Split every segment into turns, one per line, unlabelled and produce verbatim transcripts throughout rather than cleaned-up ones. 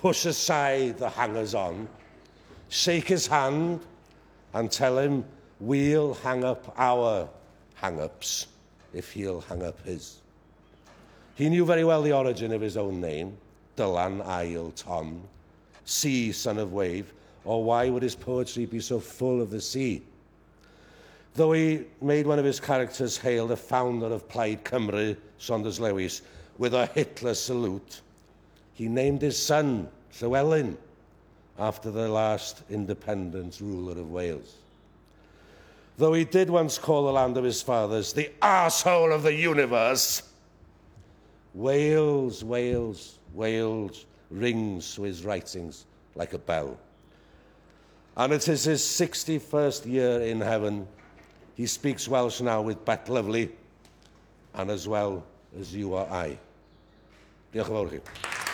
push aside the hangers-on, shake his hand and tell him we'll hang up our hang-ups if he'll hang up his. He knew very well the origin of his own name, Dylan Ail Tom, sea son of wave, or why would his poetry be so full of the sea? Though he made one of his characters hail the founder of Plaid Cymru, Saunders Lewis, with a Hitler salute, he named his son Llywelyn after the last independent ruler of Wales. Though he did once call the land of his fathers the arsehole of the universe, Wales, Wales, Wales rings to his writings like a bell. And it is his sixty-first year in heaven. He speaks Welsh now with Bet Lovely, and as well as you or I. Diolch yn fawr chi.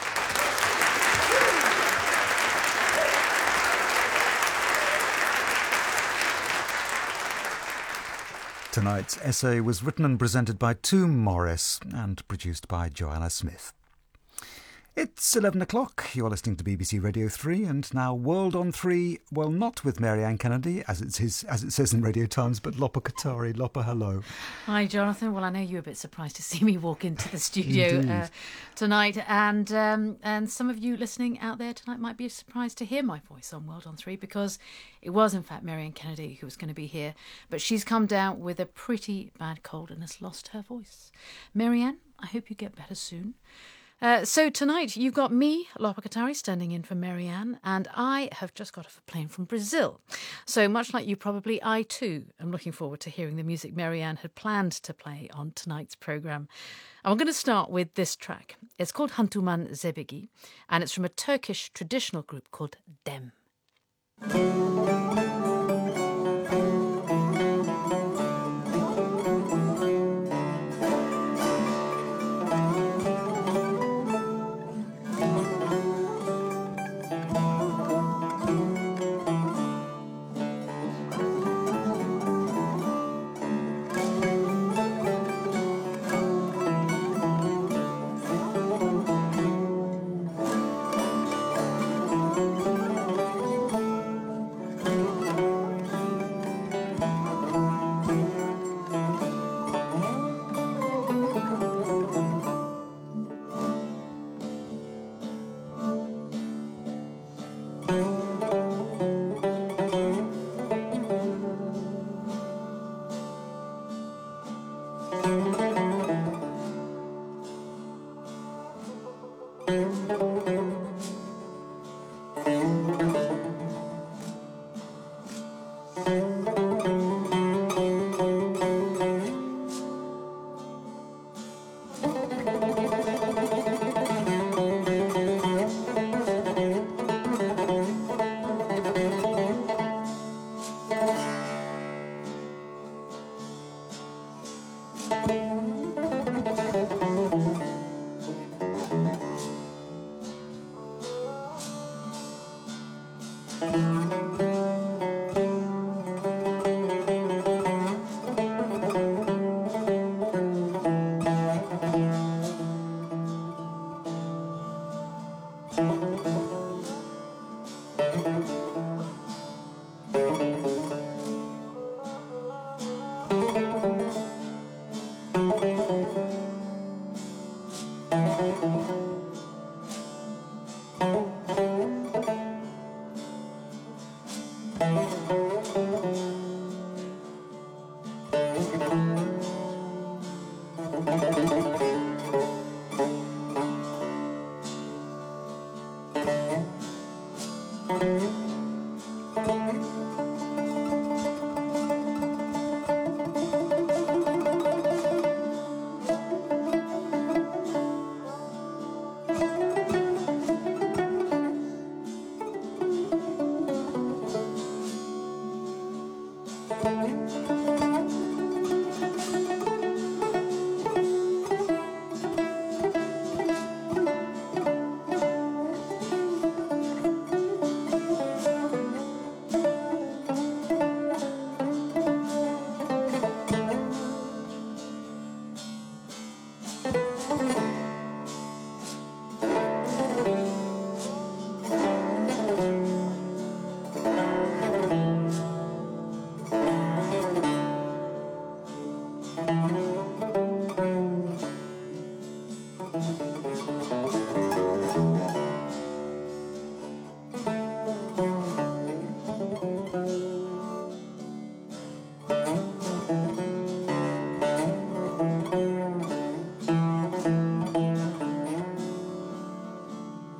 Tonight's essay was written and presented by Tom Morris and produced by Joanna Smith. It's eleven o'clock. You're listening to B B C Radio three, and now World on three. Well, not with Marianne Kennedy, as it says, as it says in Radio Times, but Lopa Katari. Lopa, hello.
Hi, Jonathan. Well, I know you're a bit surprised to see me walk into the studio uh, tonight, and um, and some of you listening out there tonight might be surprised to hear my voice on World on three, because it was, in fact, Marianne Kennedy who was going to be here, but she's come down with a pretty bad cold and has lost her voice. Marianne, I hope you get better soon. Uh, so tonight you've got me, Lopa Katari, standing in for Marianne, and I have just got off a plane from Brazil. So much like you probably, I too am looking forward to hearing the music Marianne had planned to play on tonight's programme. And we're going to start with this track. It's called Hantuman Zebegi, and it's from a Turkish traditional group called Dem.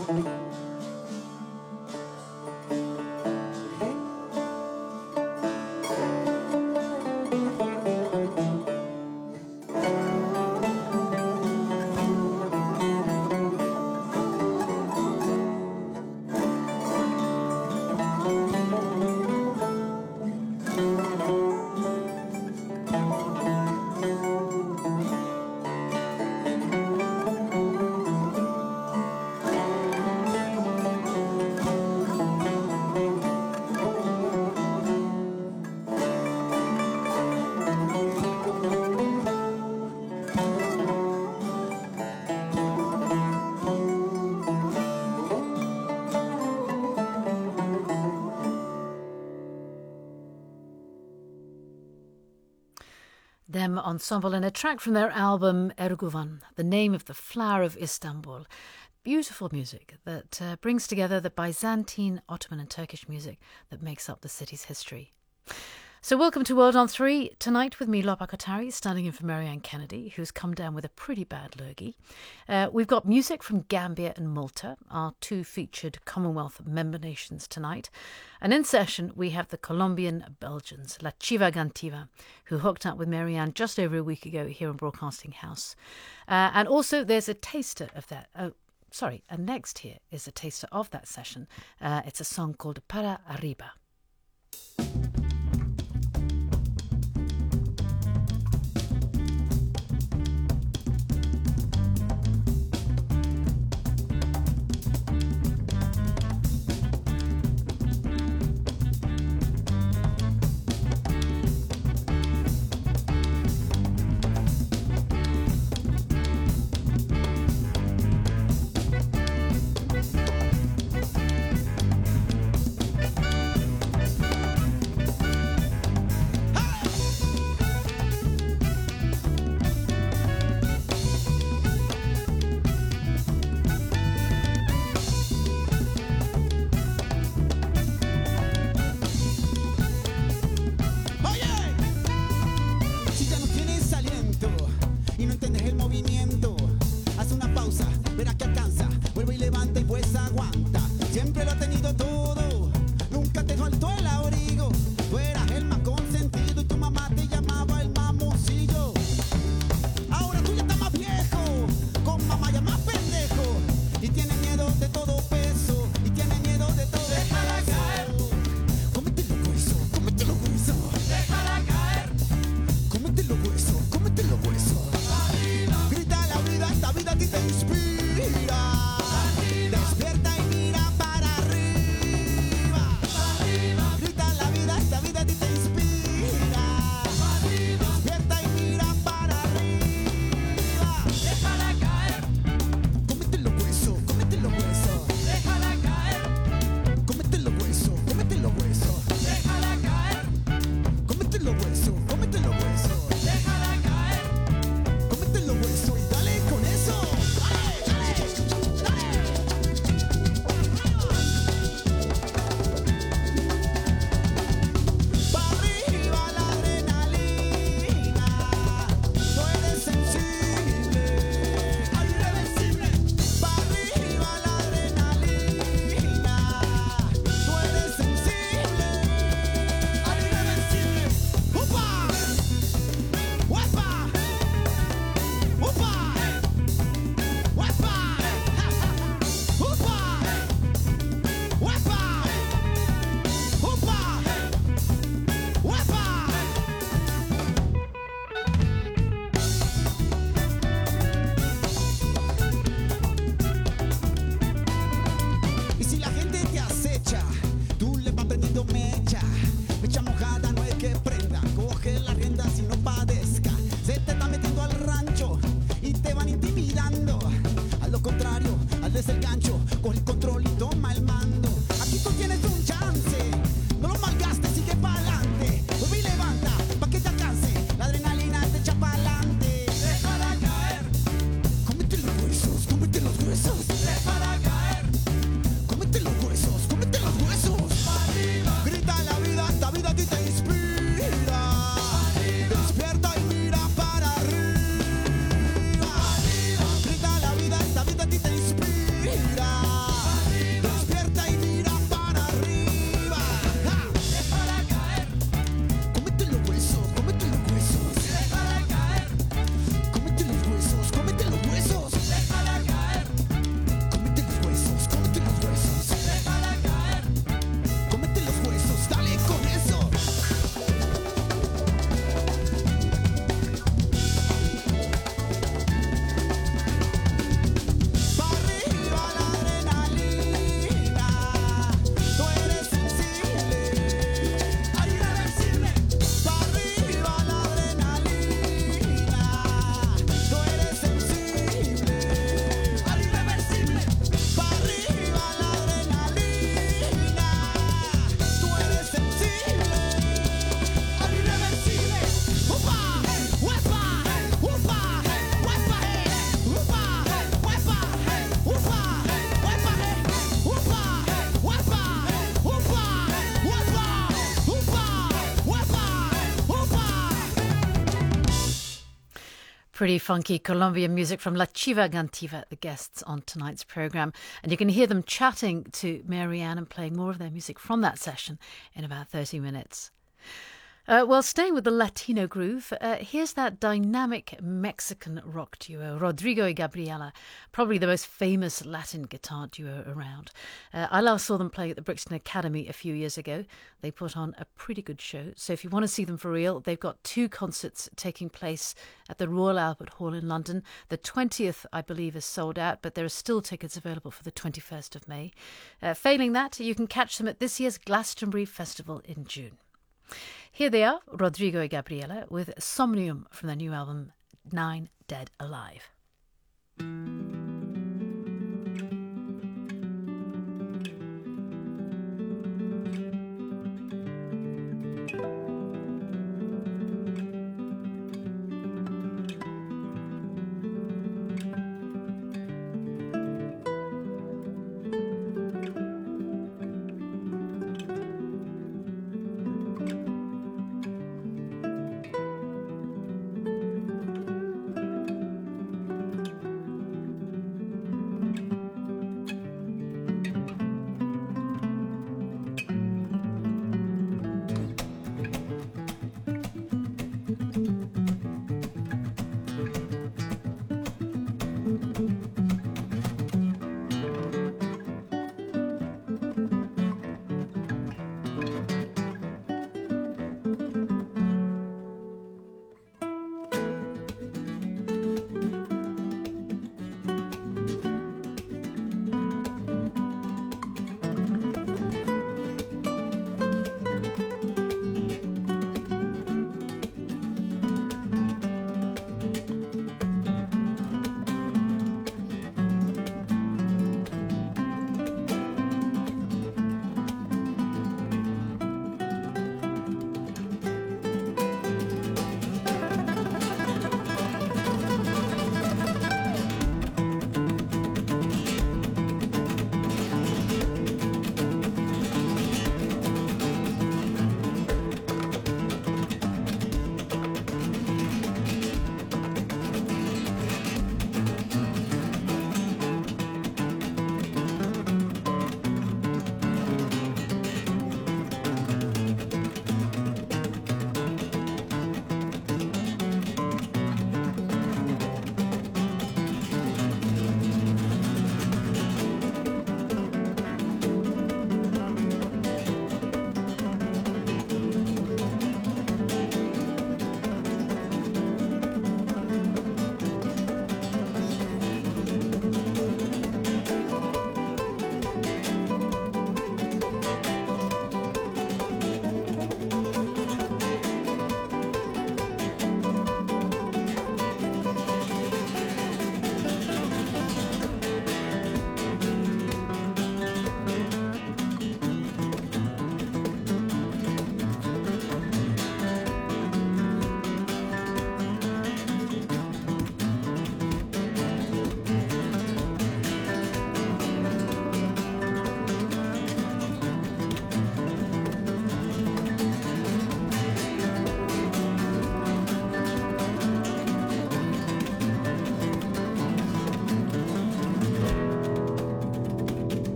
Them Ensemble, and a track from their album Erguvan, the name of the flower of Istanbul. Beautiful music that uh, brings together the Byzantine, Ottoman and Turkish music that makes up the city's history. So welcome to World on Three, tonight with me, Lopa Kothari, standing in for Marianne Kennedy, who's come down with a pretty bad lurgy. Uh, we've got music from Gambia and Malta, our two featured Commonwealth member nations tonight. And in session, we have the Colombian Belgians, La Chiva Gantiva, who hooked up with Marianne just over a week ago here on Broadcasting House. Uh, and also, there's a taster of that. Oh, sorry, and next here is a taster of that session. Uh, it's a song called Para Arriba. Pretty funky Colombian music from La Chiva Gantiva, the guests on tonight's programme. And you can hear them chatting to Marianne and playing more of their music from that session in about thirty minutes. Uh, well, staying with the Latino groove, uh, here's that dynamic Mexican rock duo, Rodrigo y Gabriela, probably the most famous Latin guitar duo around. Uh, I last saw them play at the Brixton Academy a few years ago. They put on a pretty good show, so if you want to see them for real, they've got two concerts taking place at the Royal Albert Hall in London. The twentieth, I believe, is sold out, but there are still tickets available for the twenty-first of May. Uh, failing that, you can catch them at this year's Glastonbury Festival in June. Here they are, Rodrigo y Gabriela, with Somnium from their new album, Nine Dead Alive.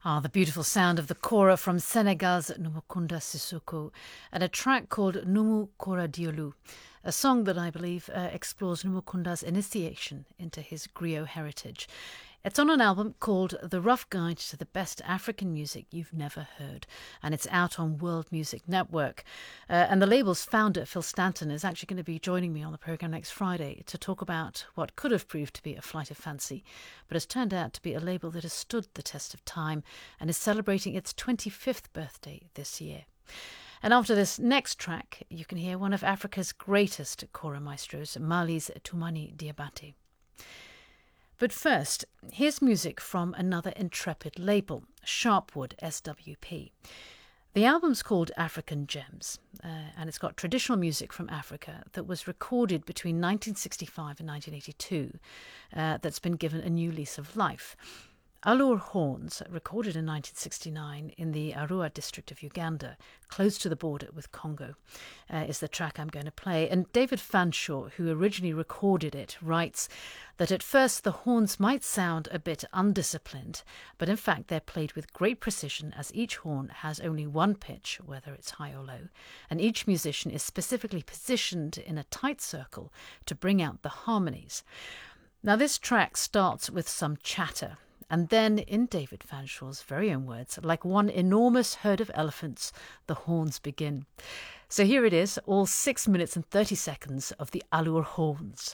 Ah, the beautiful sound of the kora from Senegal's Numukunda Sissoko, and a track called Numu Kora Diolu, a song that I believe uh, explores Numukunda's initiation into his griot heritage. It's on an album called The Rough Guide to the Best African Music You've Never Heard, and it's out on World Music Network. Uh, and the label's founder, Phil Stanton, is actually going to be joining me on the programme next Friday to talk about what could have proved to be a flight of fancy, but has turned out to be a label that has stood the test of time and is celebrating its twenty-fifth birthday this year. And after this next track, you can hear one of Africa's greatest kora maestros, Mali's Toumani Diabaté. But first, here's music from another intrepid label, Sharpwood S W P. The album's called African Gems, uh, and it's got traditional music from Africa that was recorded between nineteen sixty-five and nineteen eighty-two uh, that's been given a new lease of life. Allure Horns, recorded in nineteen sixty-nine in the Arua district of Uganda, close to the border with Congo, uh, is the track I'm going to play. And David Fanshawe, who originally recorded it, writes that at first the horns might sound a bit undisciplined, but in fact they're played with great precision as each horn has only one pitch, whether it's high or low, and each musician is specifically positioned in a tight circle to bring out the harmonies. Now this track starts with some chatter, and then, in David Fanshawe's very own words, like one enormous herd of elephants, the horns begin. So here it is, all six minutes and thirty seconds of the Allure Horns.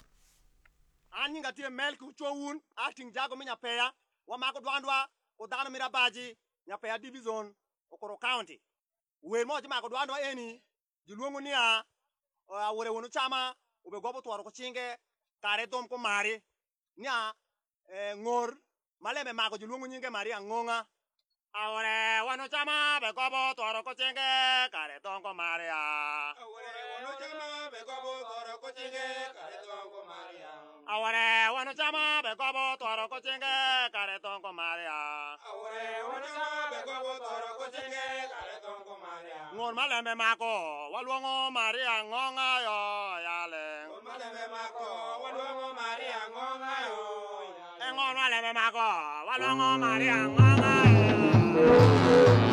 acting jago minya peya wa mako dwandwa odano mirabaji nya peya division okoro county we mo ji mako dwandwa eni jiluongo nia awore wono chama ube gobo twaro ko chinge kare dom ko mari nya ngor maleme mako jiluongo nyinge mari angonga awore wono chama be gobo twaro ko chinge kare dom ko mari awore wono chama be gobo twaro ko chinge kare dom ko mari awore wono chama be gobo twaro ko chinge kare dom ko mari awore wono chama be gobo twaro ko chinge kare dom ko mari ngor maleme mako waluongo mari angonga yo yale ngor maleme mako waluongo mari angonga yo ngor maleme mako waluongo mari angonga yo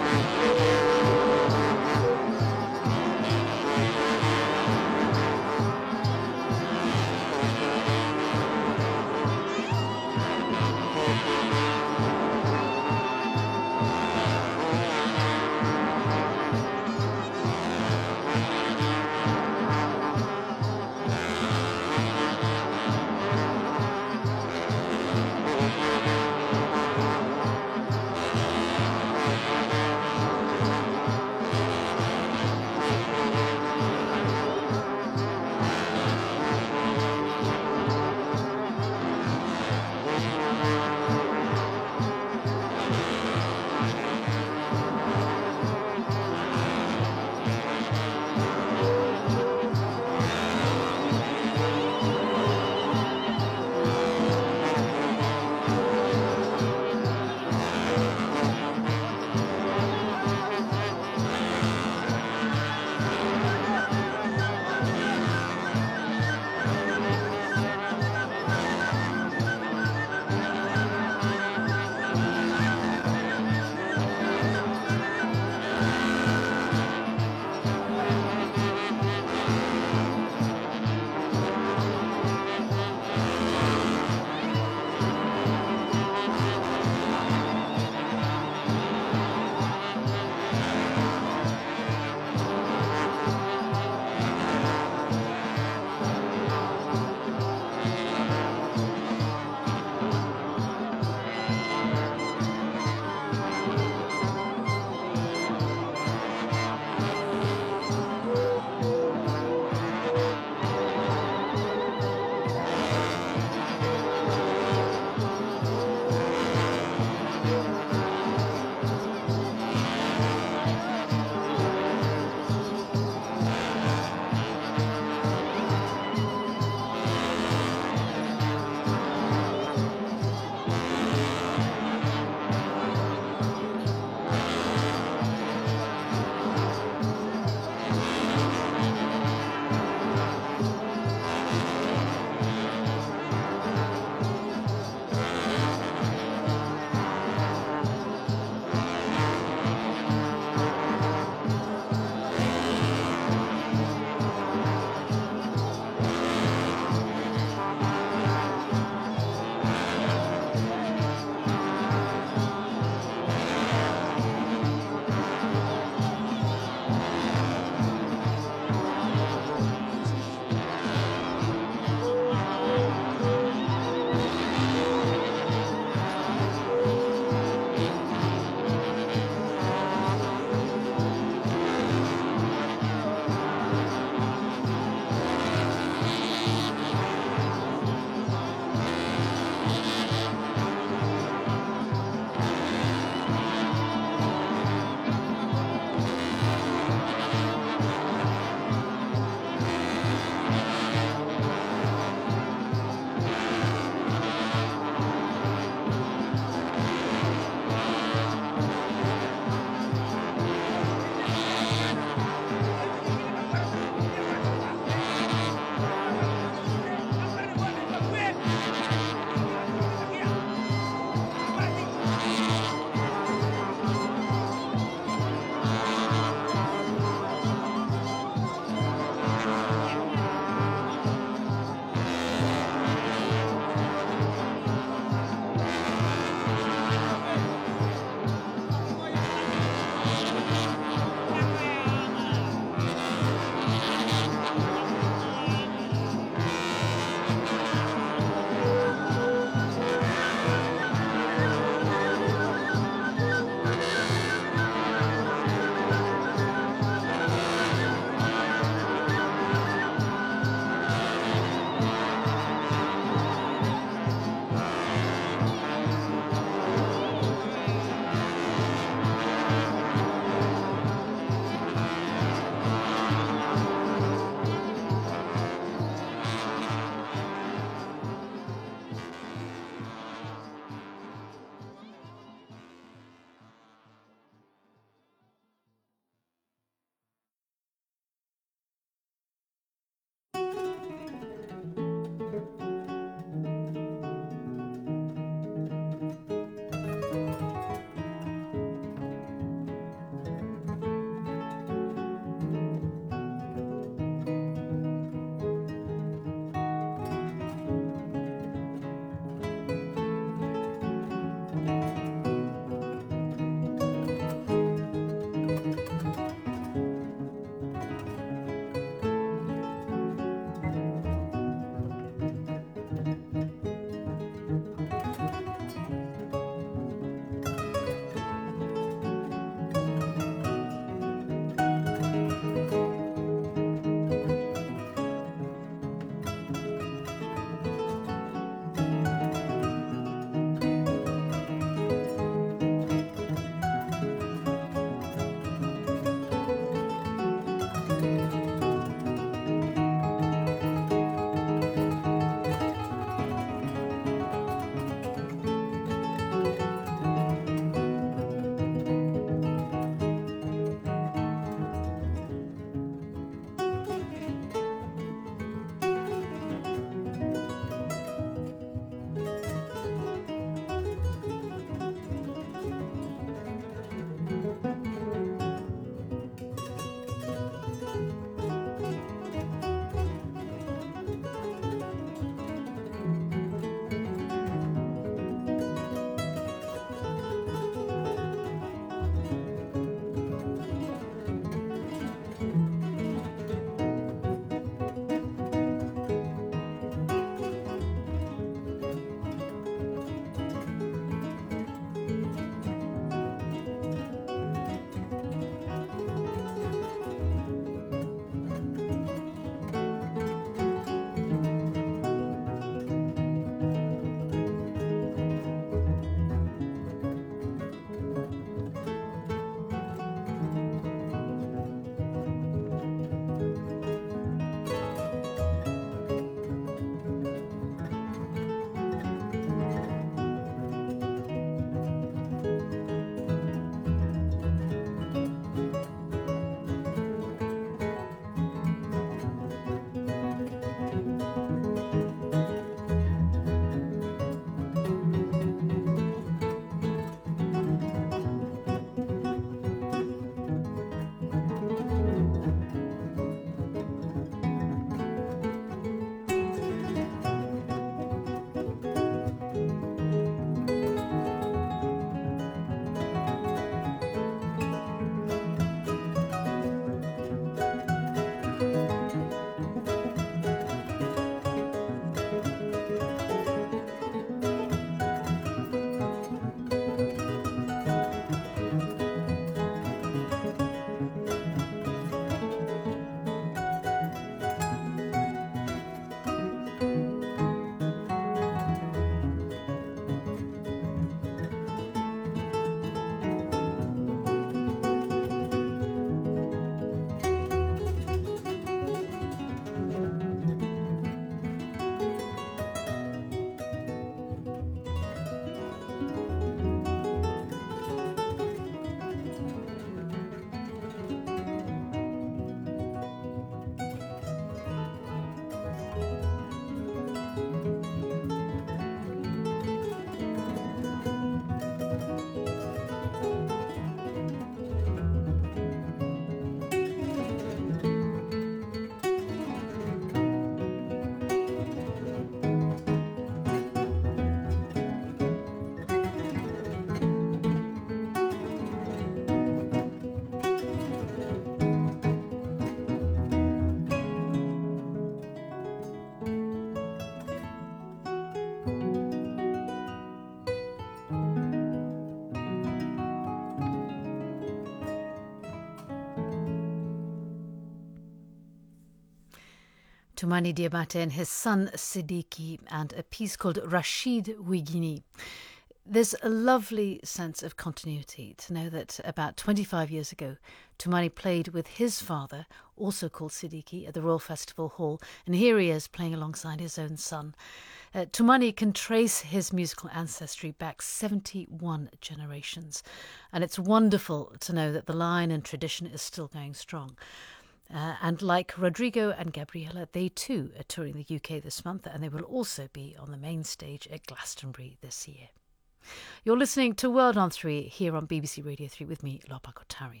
Toumani Diabate and his son Siddiqui, and a piece called Rashid Wigini. There's a lovely sense of continuity to know that about twenty-five years ago, Toumani played with his father, also called Siddiqui, at the Royal Festival Hall, and here he is playing alongside his own son. Uh, Toumani can trace his musical ancestry back seventy-one generations, and it's wonderful to know that the line and tradition is still going strong. Uh, and like Rodrigo and Gabriela, they too are touring the U K this month, and they will also be on the main stage at Glastonbury this year. You're listening to World on three here on B B C Radio three with me, Lopa Kotari.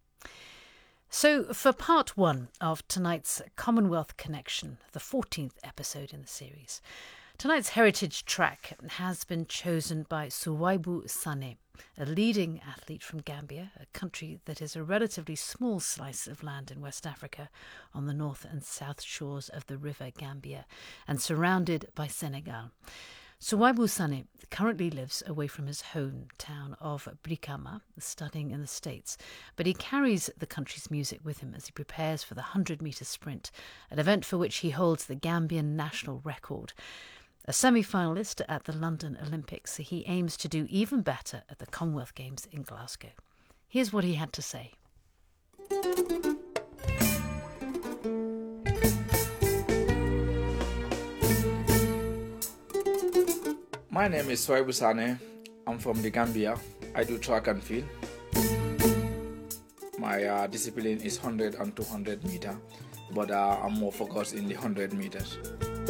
So for part one of tonight's Commonwealth Connection, the fourteenth episode in the series, tonight's heritage track has been chosen by Suwaibu Sane, a leading athlete from Gambia, a country that is a relatively small slice of land in West Africa on the north and south shores of the River Gambia and surrounded by Senegal. Suwaibu Sane currently lives away from his hometown of Brikama, studying in the States, but he carries the country's music with him as he prepares for the hundred-metre sprint, an event for which he holds the Gambian national record. A semi-finalist at the London Olympics, he aims to do even better at the Commonwealth Games in Glasgow. Here's what he had to say.
My name is Suwaibu Sane. I'm from the Gambia. I do track and field. My uh, discipline is one hundred and two hundred meter, but uh, I'm more focused in the one hundred meters.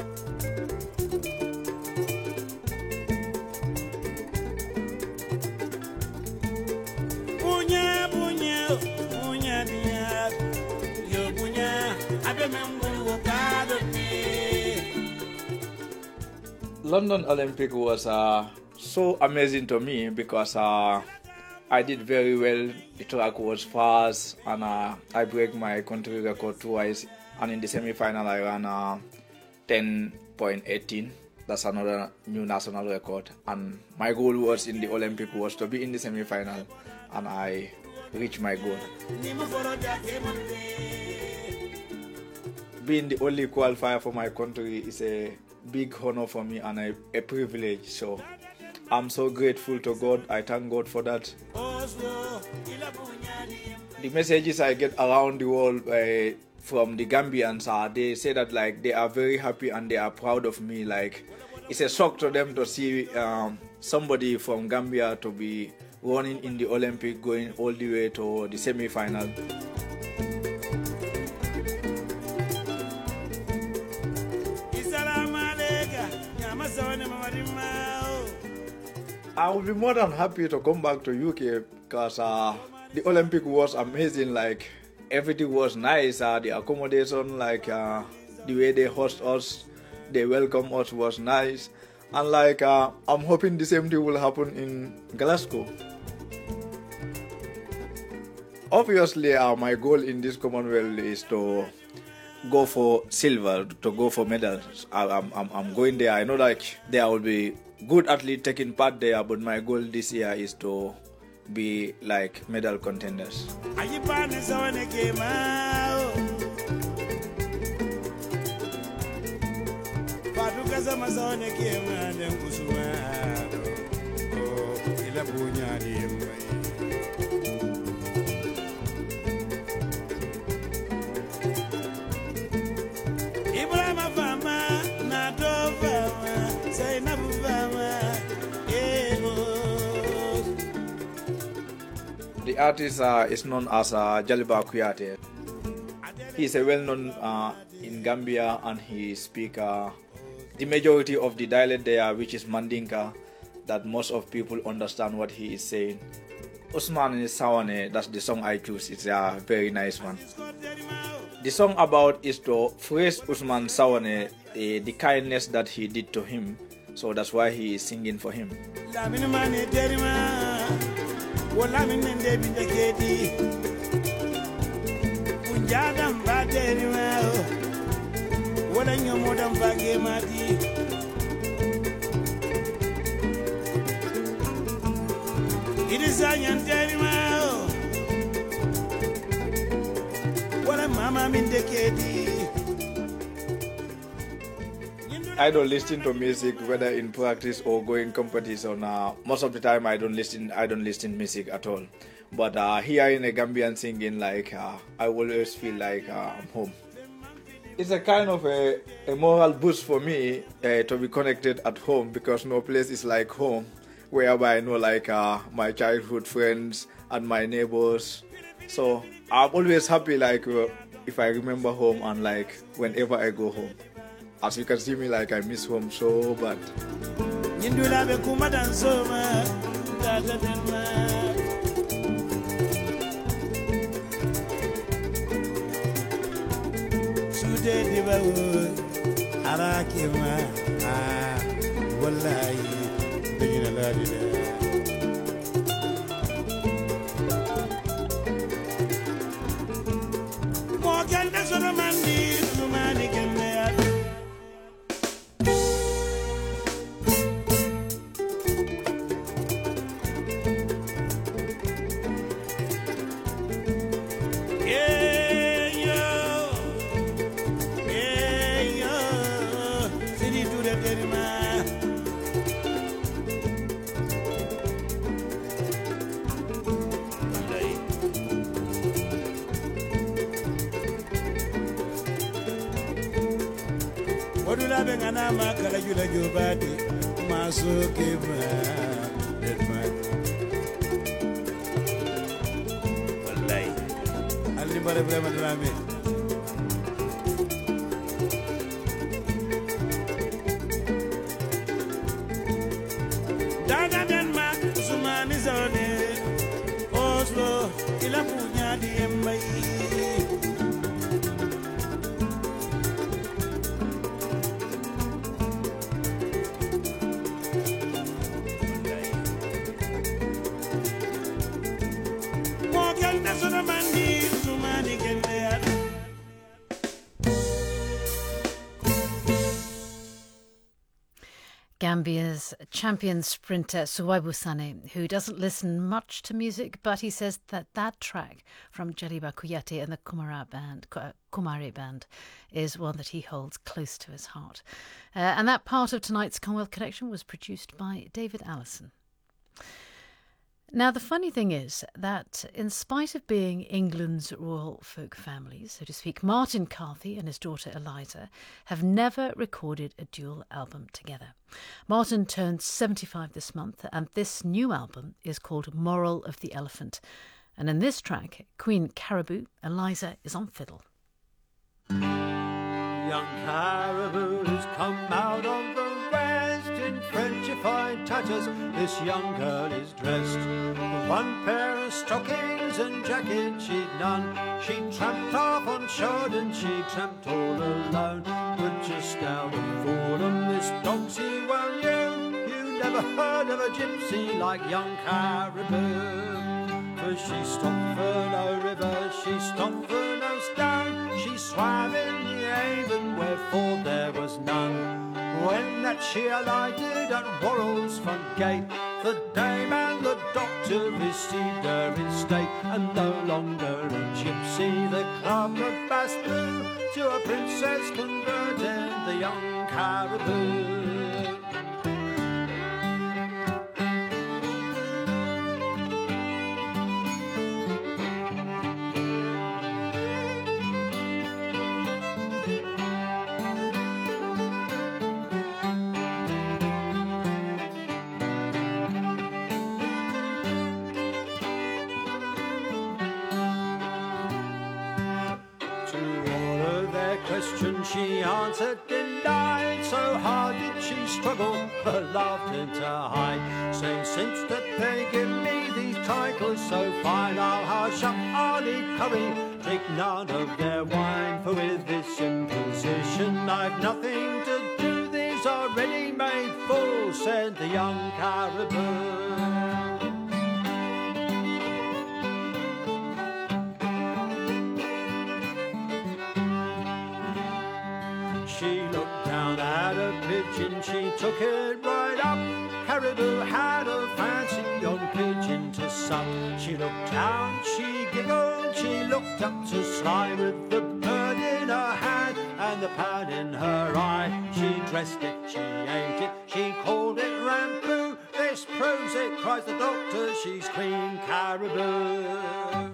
London Olympic was uh, so amazing to me because uh, I did very well. The track was fast, and uh, I broke my country record twice. And in the semi-final, I ran uh, ten point one eight. That's another new national record. And my goal was in the Olympic was to be in the semi-final, and I reached my goal. Being the only qualifier for my country is a big honor for me and a, a privilege. So I'm so grateful to God. I thank God for that. The messages I get around the world uh, from the Gambians are, they say that like they are very happy and they are proud of me. Like it's a shock to them to see um, somebody from Gambia to be running in the Olympic, going all the way to the semi-final. I will be more than happy to come back to U K because uh, the Olympic was amazing. Like everything was nice. Uh, the accommodation, like uh, the way they host us, they welcome us was nice. And like uh, I'm hoping the same thing will happen in Glasgow. Obviously, uh, my goal in this Commonwealth is to go for silver, to go for medals. I, I'm, I'm, I'm going there. I know like there will be good athletes taking part there, but my goal this year is to be like medal contenders. The artist uh, is known as uh, Jaliba Kuyate. He is a well-known uh, in Gambia, and he speaks uh, the majority of the dialect there, which is Mandinka, that most of people understand what he is saying. Usman Sawane, that's the song I choose. It's a very nice one. The song about is to praise Usman Sawane, the, the kindness that he did to him. So that's why he is singing for him.
It is a young terrible. What a mama in the kitty.
I don't listen to music whether in practice or going competition. Uh, most of the time, I don't listen. I don't listen music at all. But uh, here in a Gambian singing, like uh, I always feel like uh, I'm home. It's a kind of a, a moral boost for me uh, to be connected at home, because no place is like home, whereby I know like uh, my childhood friends and my neighbors. So I'm always happy like uh, if I remember home and like whenever I go home. As you can see me, like I miss home so bad.
Gambia's champion sprinter Suwaibu Sane, who doesn't listen much to music, but he says that that track from Jaliba Kuyate and the Kumara band, Kumare band is one that he holds close to his heart. Uh, and that part of tonight's Commonwealth Connection was produced by David Allison. Now, the funny thing is that in spite of being England's royal folk family, so to speak, Martin Carthy and his daughter Eliza have never recorded a dual album together. Martin turned seventy-five this month, and this new album is called Moral of the Elephant. And in this track, Queen Caribou, Eliza is on fiddle.
Young Caribou has come out of the west in Frenchified tatters. This young girl is dressed with one pair of stockings and jacket she'd none. She tramped off on shore and she tramped all alone. But just out of Fulham this dogsy well you You never heard of a gypsy like young Caribou. For she stopped for no river, she stopped for no stone. She swam in the Avon, wherefore there was none. When that she alighted at Worrell's front gate, the dame and the doctor received her in state. And no longer a gypsy, the club of Baspoo to a princess converted the young Caribou. She answered denied, so hard did she struggle her laughter to hide, saying, since that they give me these titles so fine, I'll hush up, I'll eat curry, drink none of their wine, for with this imposition I've nothing to do, these are ready-made fools, said the young Caribou. Pigeon, she took it right up. Caribou had a fancy on pigeon to suck. She looked down, she giggled, she looked up to sly with the bird in her hand, and the pan in her eye. She dressed it, she ate it, she called it rampoo. This proves it, cries the doctor, she's Queen Caribou.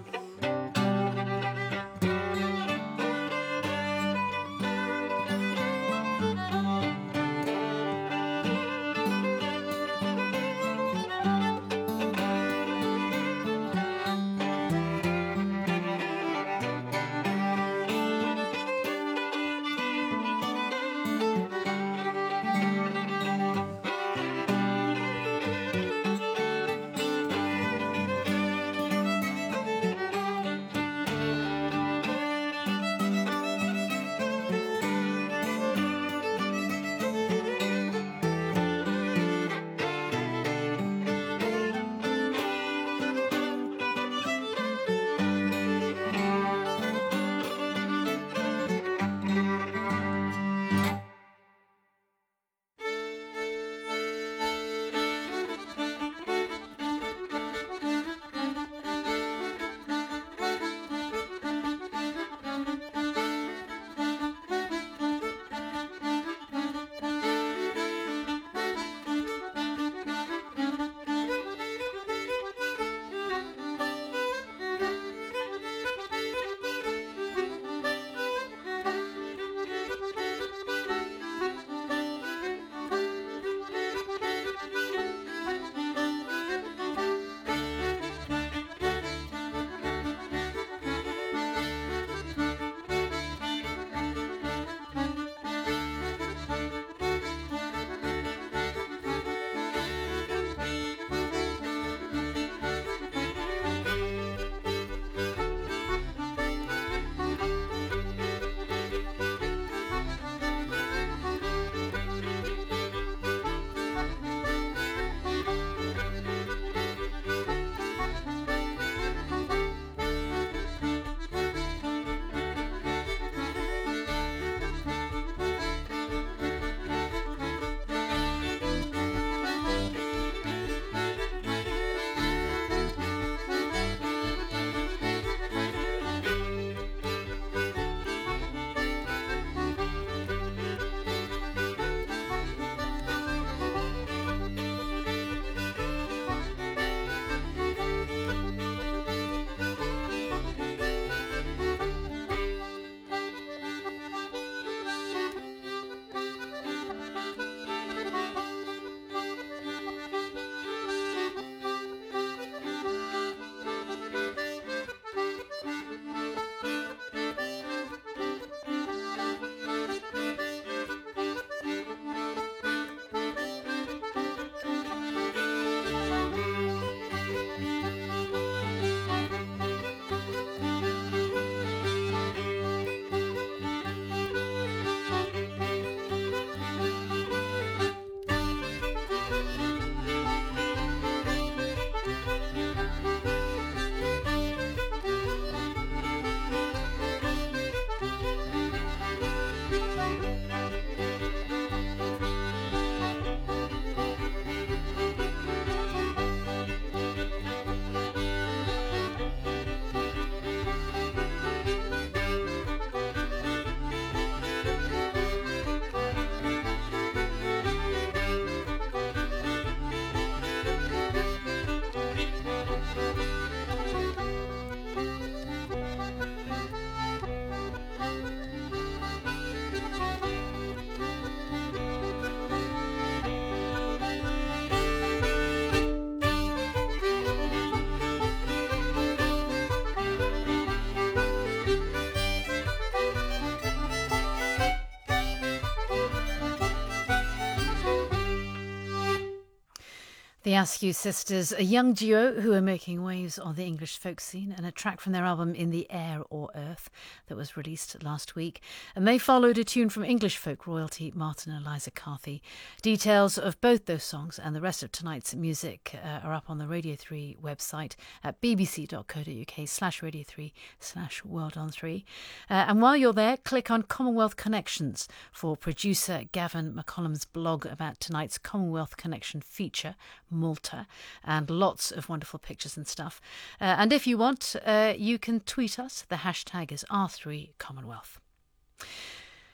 The Askew Sisters, a young duo who are making waves on the English folk scene, and a track from their album In the Air or Earth that was released last week. And they followed a tune from English folk royalty Martin and Eliza Carthy. Details of both those songs and the rest of tonight's music uh, are up on the Radio three website at bbc.co.uk slash Radio three slash World on three. Uh, and while you're there, click on Commonwealth Connections for producer Gavin McCollum's blog about tonight's Commonwealth Connection feature, Malta, and lots of wonderful pictures and stuff. Uh, and if you want, uh, you can tweet us. The hashtag is R three Commonwealth.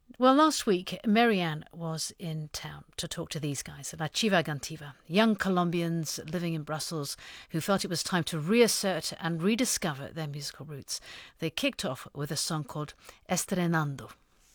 Well, last week, Marianne was in town to talk to these guys, La Chiva Gantiva, young Colombians living in Brussels who felt it was time to reassert and rediscover their musical roots. They kicked off with a song called Estrenando.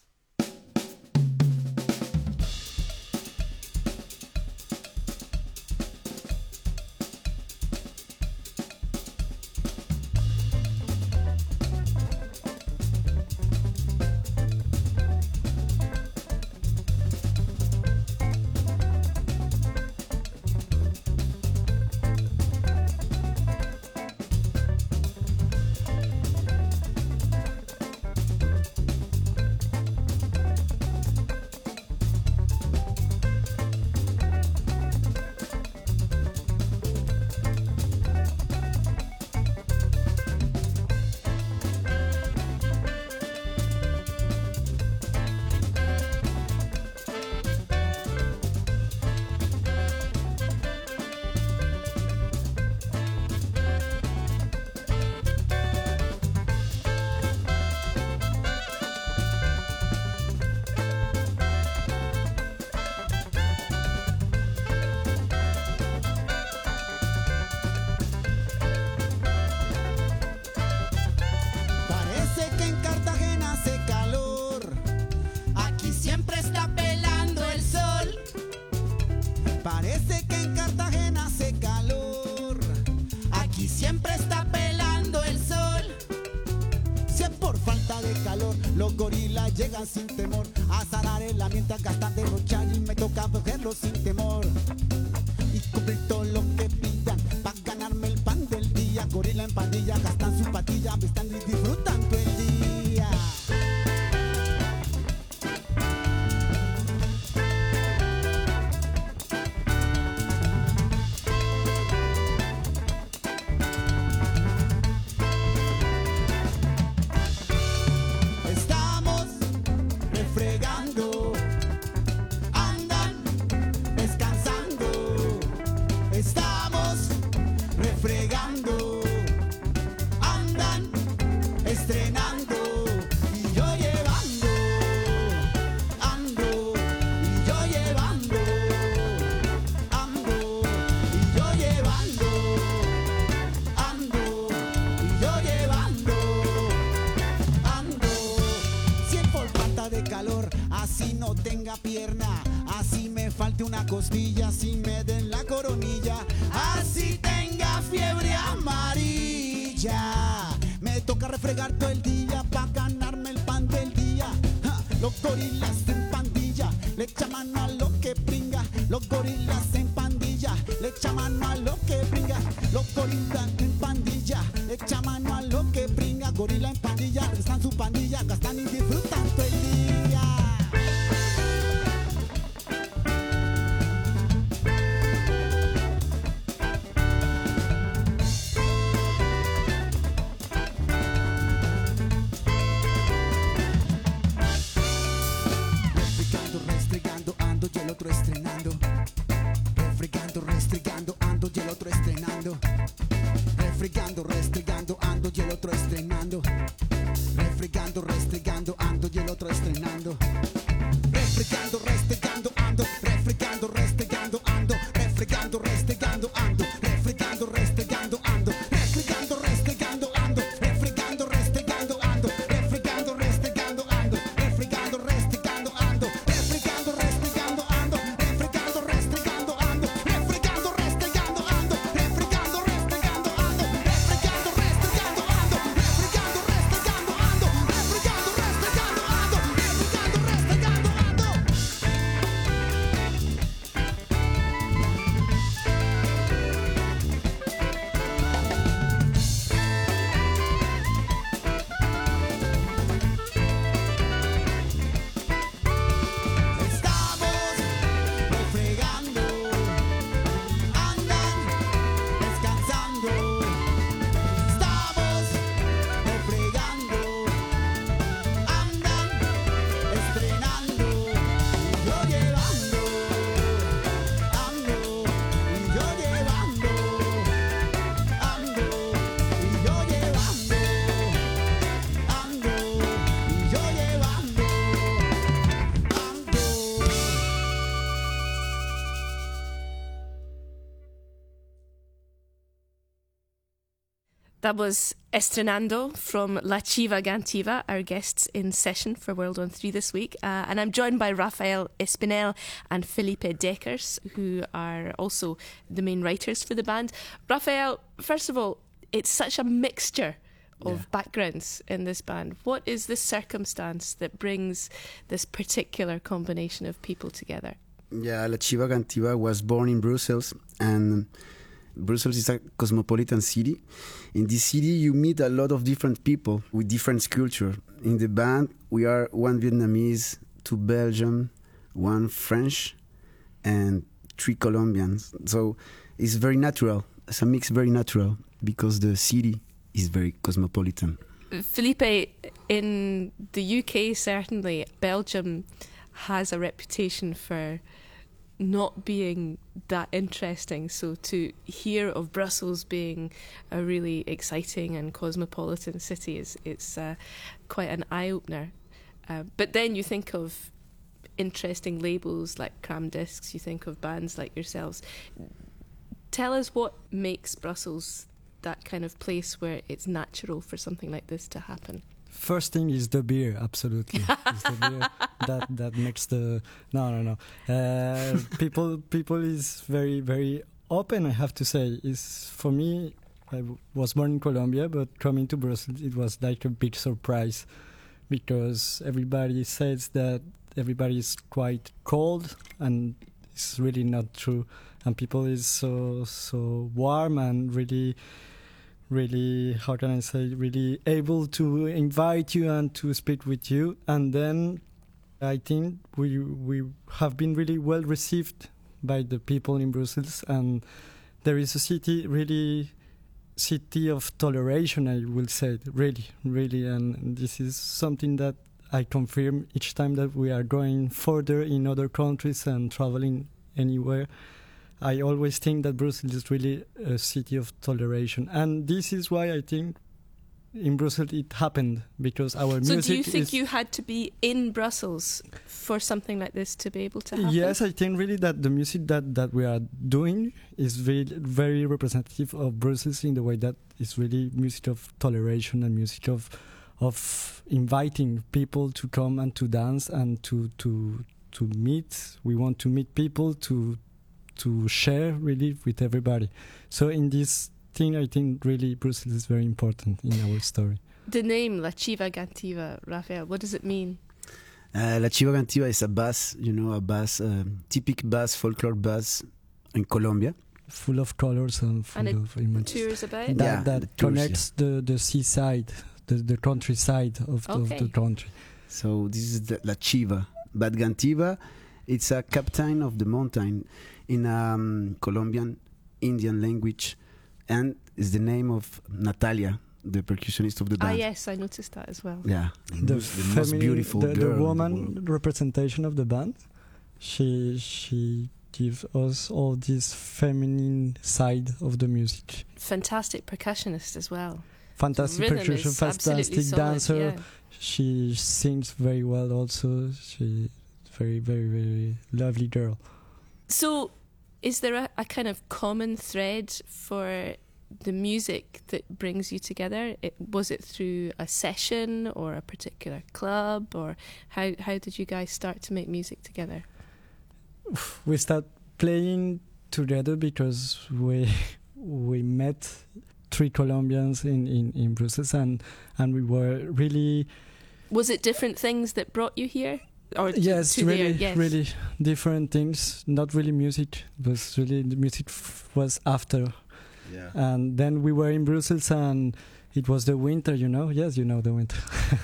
Llegan sin temor a sanar el ambiente, a gastar, derrochar y me toca cogerlo sin temor y cumplir todo lo que pidan para ganarme el pan del día. Gorila en pandilla, gastan su patilla, están y disfrutan todo el día. Costilla, si me den la coronilla, así tenga fiebre amarilla. Me toca refregar todo el día para ganarme el pan del día. Ja, los gorilas en pandilla, le echan mano a lo que pringa. Los gorilas en pandilla, le echan mano a lo que pringa. Los gorilas en pandilla, le echan mano a lo que pringa. Gorila en pandilla, están su pandilla, gastan y disfrutan todo el día. Refregando, restregando, ando y el otro
That was Estrenando from La Chiva Gantiva, our guests in session for World on three this week. Uh, and I'm joined by Rafael Espinel and Felipe Deckers, who are also the main writers for the band. Rafael, first of all, it's such a mixture of yeah. backgrounds in this band. What is the circumstance that brings this particular combination of people together?
Yeah, La Chiva Gantiva was born in Brussels, and Brussels is a cosmopolitan city. In this city, you meet a lot of different people with different culture. In the band, we are one Vietnamese, two Belgian, one French, and three Colombians. So it's very natural. It's a mix very natural because the city is very cosmopolitan.
Felipe, in the U K, certainly, Belgium has a reputation for not being that interesting, so to hear of Brussels being a really exciting and cosmopolitan city is it's uh, quite an eye-opener. Uh, but then you think of interesting labels like Cram Discs, you think of bands like yourselves. Tell us what makes Brussels that kind of place where it's natural for something like this to happen.
First thing is the beer, absolutely. It's the beer that that makes the no no no. Uh, people people is very very open. I have to say, is for me. I w- was born in Colombia, but coming to Brussels, it was like a big surprise because everybody says that everybody is quite cold, and it's really not true. And people is so so warm and really. really, how can I say, really able to invite you and to speak with you. And then I think we we have been really well received by the people in Brussels, and there is a city, really city of toleration, I will say, really, really. And this is something that I confirm each time that we are going further in other countries and traveling anywhere. I always think that Brussels is really a city of toleration, and this is why I think in Brussels it happened, because our
so
music.
So do you think
is
you had to be in Brussels for something like this to be able to happen?
Yes, I think really that the music that, that we are doing is very very representative of Brussels in the way that it's really music of toleration and music of of inviting people to come and to dance and to to to meet. We want to meet people to. to share really with everybody. So in this thing, I think really Brussels is very important in our story.
The name La Chiva Gantiva, Rafael, what does it mean?
Uh, La Chiva Gantiva is a bass, you know, a bass, uh, typical bass, folklore bass in Colombia.
Full of colors and full
and
of images.
Tours about?
That,
yeah,
that
the tours,
connects
yeah.
the, the seaside, the, the countryside of,
okay.
of the country.
So this is the La Chiva. But Gantiva, it's a captain of the mountain in um, Colombian Indian language, and is the name of Natalia, the percussionist of the band.
Ah, yes, I noticed that as well.
Yeah,
the,
most, the most
feminine,
beautiful
the,
girl
the woman
in the world.
representation of the band. She she gives us all this feminine side of the music.
Fantastic percussionist as well.
Fantastic
Rhythm
percussion,
is
fantastic
solid,
dancer.
yeah.
She sings very well also. She very very very lovely girl.
So, is there a, a kind of common thread for the music that brings you together? It, was it through a session or a particular club, or how how did you guys start to make music together?
We start playing together because we we met three Colombians in, in, in Brussels, and, and we were really.
Was it different things that brought you here? Or to,
yes,
to
really,
there, yes.
really different things. Not really music, but really the music f- was after.
Yeah.
And then we were in Brussels, and it was the winter, you know. Yes, you know the winter.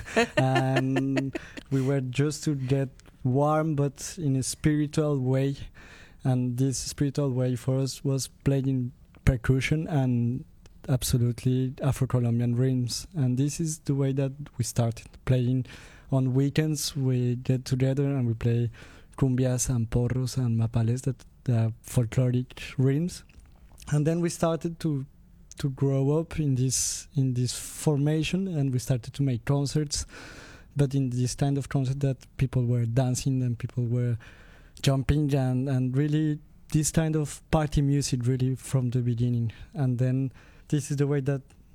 And we were just to get warm, but in a spiritual way. And this spiritual way for us was playing percussion and absolutely Afro-Colombian rhythms. And this is the way that we started playing. On weekends, we get together and we play cumbias and porros and mapales, that are folkloric rhythms. And then we started to to grow up in this in this formation, and we started to make concerts, but in this kind of concert that people were dancing and people were jumping and, and really this kind of party music really from the beginning. And then this is the way that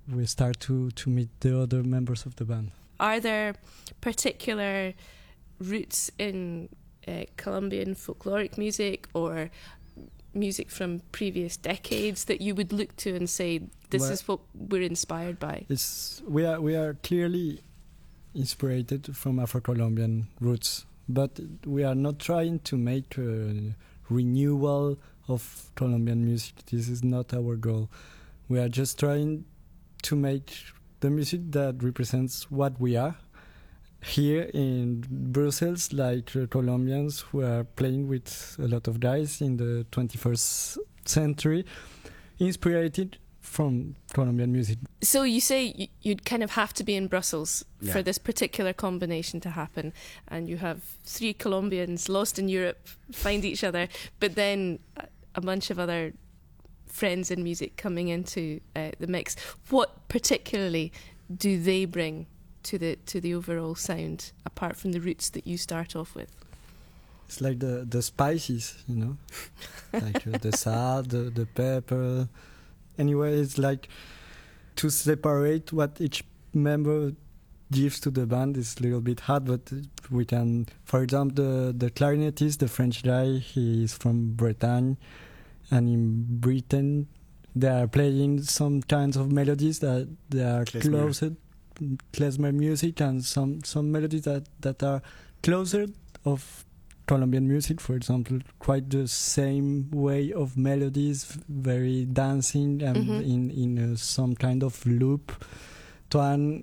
we start to, to meet the other members of the band.
Are there particular roots in uh, Colombian folkloric music or music from previous decades that you would look to and say, this
well,
is what we're inspired by?
It's, we are we are clearly inspired from Afro-Colombian roots, but we are not trying to make a renewal of Colombian music. This is not our goal. We are just trying to make the music that represents what we are. Here in Brussels, like uh, Colombians who are playing with a lot of guys in the twenty-first century, inspired from Colombian music.
So you say y- you'd kind of have to be in Brussels
Yeah.
for this particular combination to happen, and you have three Colombians lost in Europe find each other, but then a, a bunch of other friends in music coming into uh, the mix. What particularly do they bring to the to the overall sound, apart from the roots that you start off with?
It's like the, the spices, you know, like uh, the salt, the, the pepper. Anyway, it's like to separate what each member gives to the band is a little bit hard, but we can, for example, the, the clarinetist, the French guy, he is from Bretagne, and in Britain they are playing some kinds of melodies that they are
Klezmer.
closer, klezmer music, and some, some melodies that, that are closer of Colombian music, for example, quite the same way of melodies, very dancing and
Mhm.
in in uh, some kind of loop. Toan,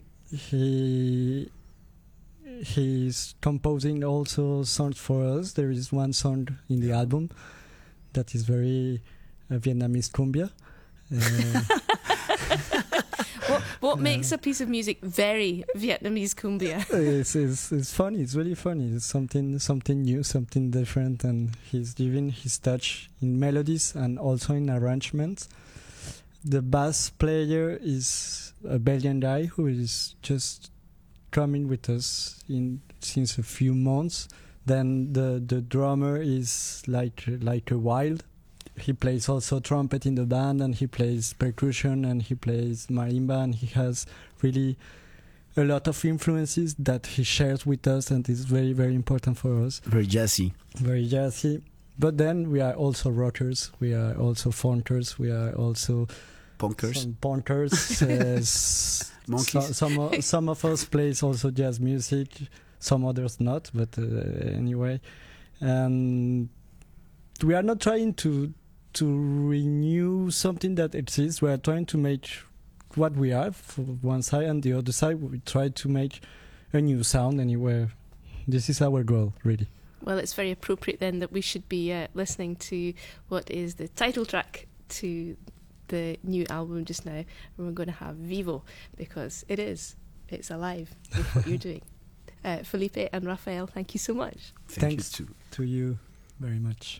he he's composing also songs for us. There is one song in the album that is very uh, Vietnamese cumbia. Uh,
What what
Yeah.
makes a piece of music very Vietnamese cumbia?
it's, it's it's funny. It's really funny. It's something something new, something different, and he's giving his touch in melodies and also in arrangements. The bass player is a Belgian guy who is just coming with us in since a few months. Then the the drummer is like like a wild. He plays also trumpet in the band, and he plays percussion, and he plays marimba, and he has really a lot of influences that he shares with us, and is very, very important for us.
Very jazzy.
Very jazzy. But then we are also rockers, we are also funkers, we are also
Punkers.
some punkers. uh, s-
Monkeys.
so- some, o- some of us plays also jazz music, some others not, but uh, anyway. And we are not trying to to renew something that exists. We are trying to make what we are for one side, and the other side we try to make a new sound anywhere. This is our goal, really.
Well, it's very appropriate then that we should be uh, listening to what is the title track to the new album just now. And we're going to have Vivo, because it is. It's alive with what you're doing. Uh, Felipe and Rafael, thank you so much.
Thank
Thanks
you too.
to you very much.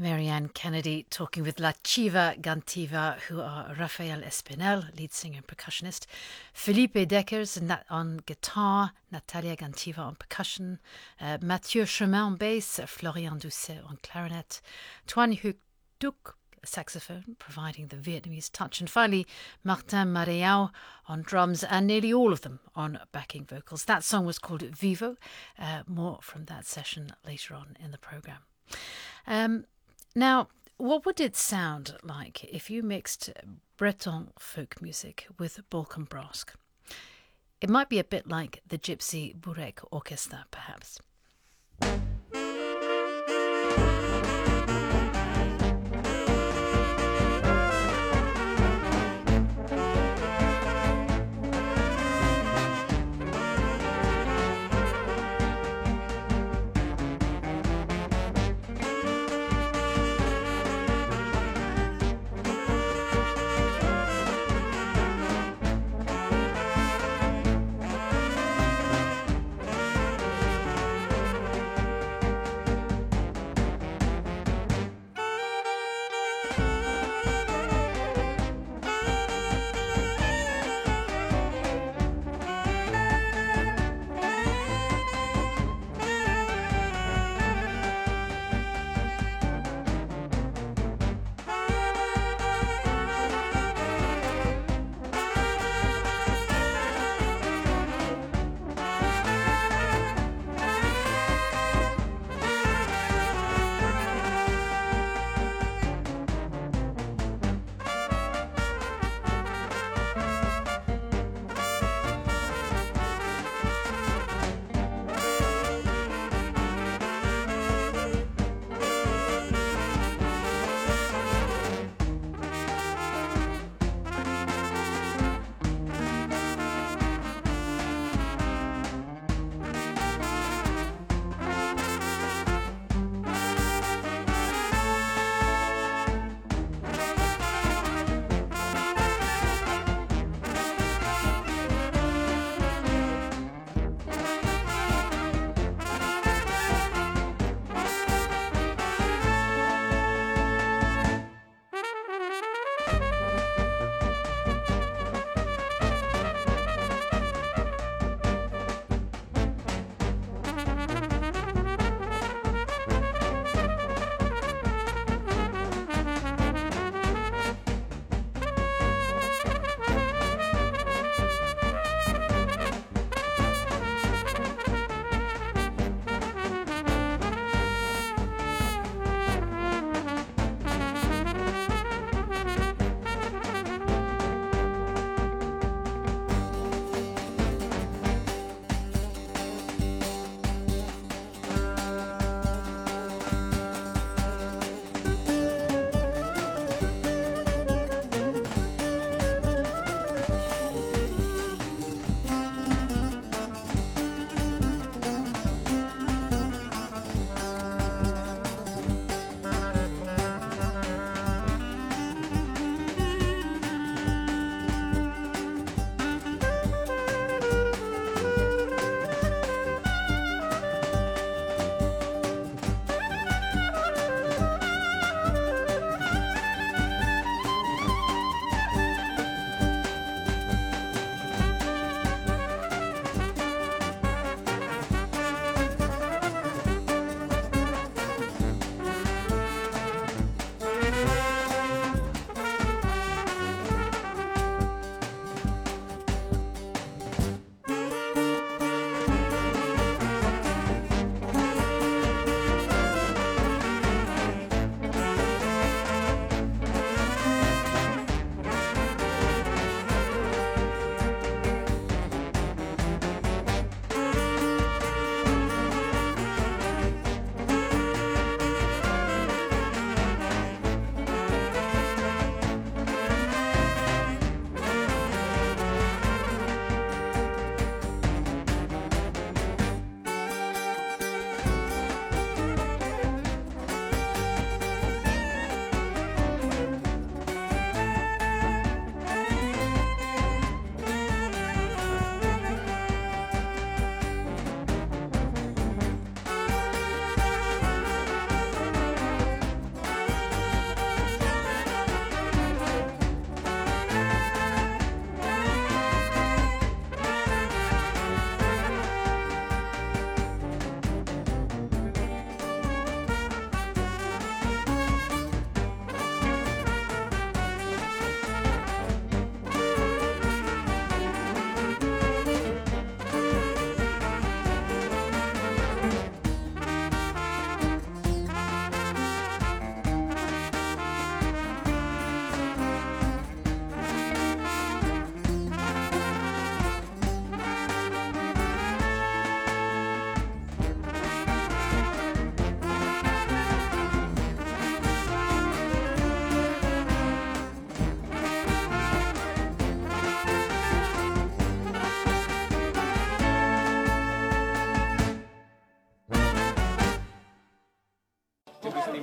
Marianne Kennedy talking with La Chiva Gantiva, who are Rafael Espinel, lead singer and percussionist, Felipe Deckers on guitar, Natalia Gantiva on percussion, uh, Mathieu Chemin on bass, Florian Doucet on clarinet, Tuan Huc Duc saxophone, providing the Vietnamese touch, and finally Martin Mareau on drums, and nearly all of them on backing vocals. That song was called Vivo. Uh, more from that session later on in the programme. Um, now, what would it sound like if you mixed Breton folk music with Balkan brass? It might be a bit like the Gypsy Burek Orchestra, perhaps.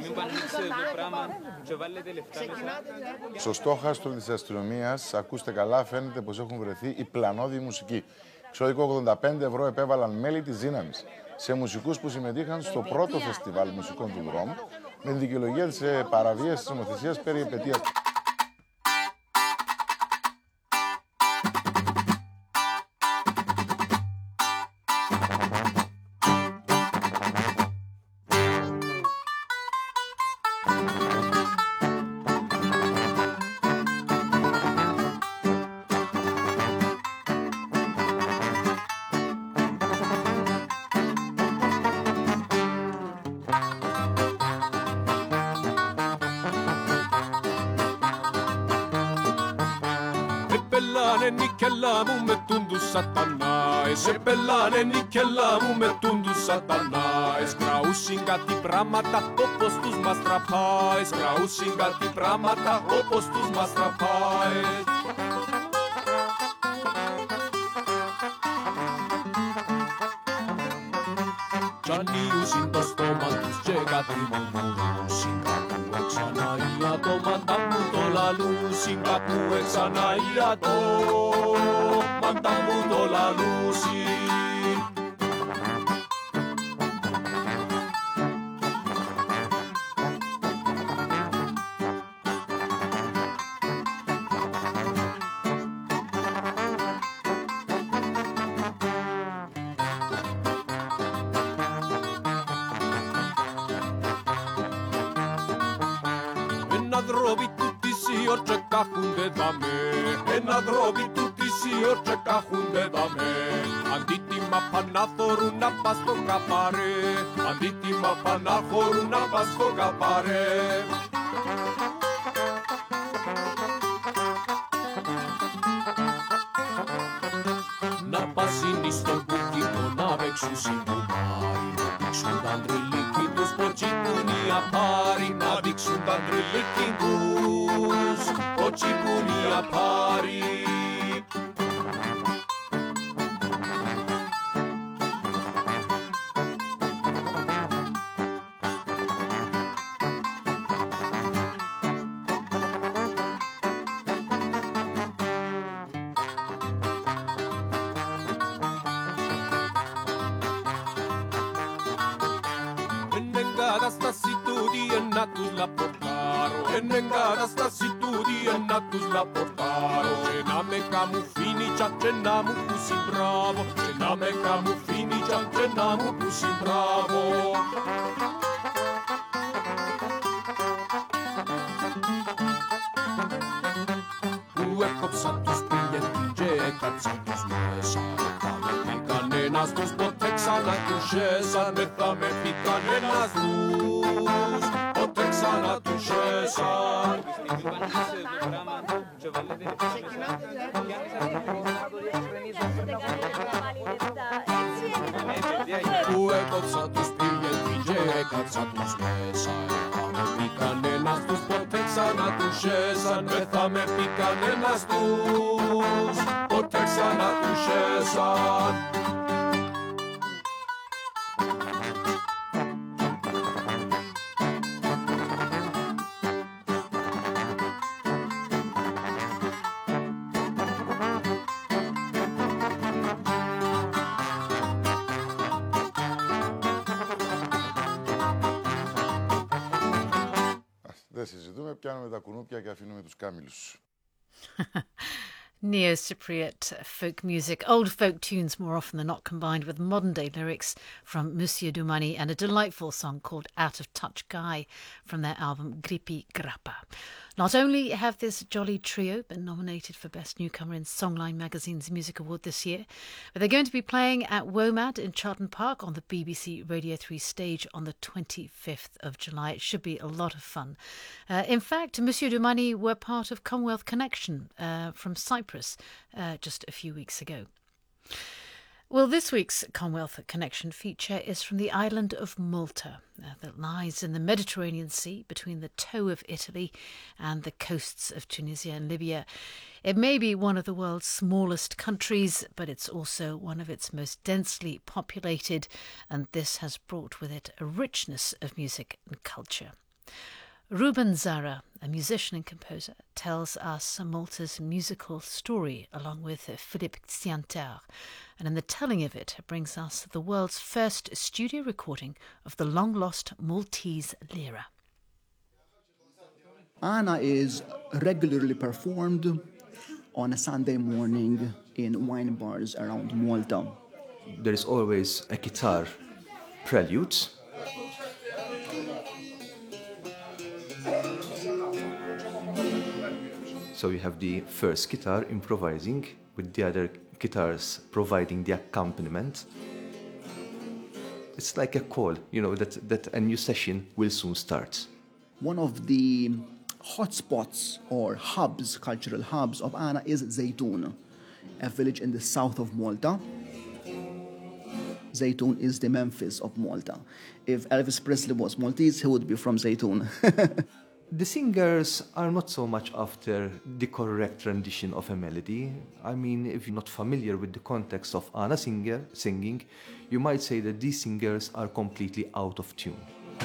Στο στόχαστρο της αστυνομίας, ακούστε καλά, φαίνεται πως έχουν βρεθεί οι πλανόδιοι μουσικοί. Ξόδικο ογδόντα πέντε ευρώ επέβαλαν μέλη της δύναμης σε μουσικούς που συμμετείχαν στο πρώτο φεστιβάλ μουσικών του δρόμου με την δικαιολογία της παραβίασης της νομοθεσίας περί επαιτίας.
Σε πελάνε νικελά μου με τούν τους σατανάες. Κραούσιν κάτι πράγματα όπως τους μας τραπάες. Κραούσιν κάτι πράγματα όπως τους μας τραπάες. Κι ανοίγουσιν το στόμα τους και κάτι μουρμουρούσιν. Κάπου εξαναία το μαντά μου το λαλούσιν. Κάπου εξαναία το μαντά μου το λαλούσιν. Ένα δρόμι του τυσίορ και κάχουνται δαμέ. Ένα δρόμι του τυσίορ και κάχουνται δαμέ. Αντίτιμα πανάθωρουν να πας στο καπαρέ. Αντίτιμα πανάχωρουν να πας στο καπαρέ. Να πασίνει στον κούκκινο να παίξουν κουμάρι. Να δείξουν τα αντριλίκι τους ποτσιπούνια πάρει. Να δείξουν τα αντριλίκι τους ποτσιπούνια πάρει. Να τους la portaro, en εγκατάσταση τούτη να τους la portaro. Και να με καμουφίνιτσα και να μου πούσει μπράβο. Και να με καμουφίνιτσα και να μου πούσει μπράβο. Που έκοψαν τους πιλιέτοι και έκατσαν τους μέσα. Θα με πει κανένας τους ποτέ ξανά τους έσαν. Δεν θα με πει κανένας τους ποτέ ξανά τους έσαν. Που έκοψαν τους πιλιέτοι και έκατσαν τους μέσα. Θα με πει κανένας τους ποτέ ξανά τους έσαν. Δεν θα με πει κανένας τους ποτέ ξανά τους έσαν.
Δεν συζητούμε, πιάνουμε τα κουνούπια και αφήνουμε τους κάμιλους.
Neo-Cypriot folk music, old folk tunes more often than not combined with modern-day lyrics from Monsieur Doumani and a delightful song called Out of Touch Guy from their album Gripi Grappa. Not only have this jolly trio been nominated for Best Newcomer in Songline Magazine's Music Award this year, but they're going to be playing at WOMAD in Charlton Park on the B B C Radio three stage on the twenty-fifth of July. It should be a lot of fun. Uh, in fact, Monsieur Doumani were part of Commonwealth Connection uh, from Cyprus uh, just a few weeks ago. Well, this week's Commonwealth Connection feature is from the island of Malta uh, that lies in the Mediterranean Sea between the toe of Italy and the coasts of Tunisia and Libya. It may be one of the world's smallest countries, but it's also one of its most densely populated, and this has brought with it a richness of music and culture. Ruben Zara, a musician and composer, tells us Malta's musical story along with Philippe Tsianter, and in the telling of it brings us the world's first studio recording of the long-lost Maltese lira.
Ana is regularly performed on a Sunday morning in wine bars around Malta.
There is always a guitar prelude. So you have the first guitar improvising with the other guitars providing the accompaniment. It's like a call, you know, that, that a new session will soon start.
One of the hotspots or hubs, cultural hubs of Ana is Zaytun, a village in the south of Malta. Zaytun is the Memphis of Malta. If Elvis Presley was Maltese, he would be from Zaytun.
The singers are not so much after the correct rendition of a melody. I mean, if you're not familiar with the context of Ana singer, singing, you might say that these singers are completely out of tune.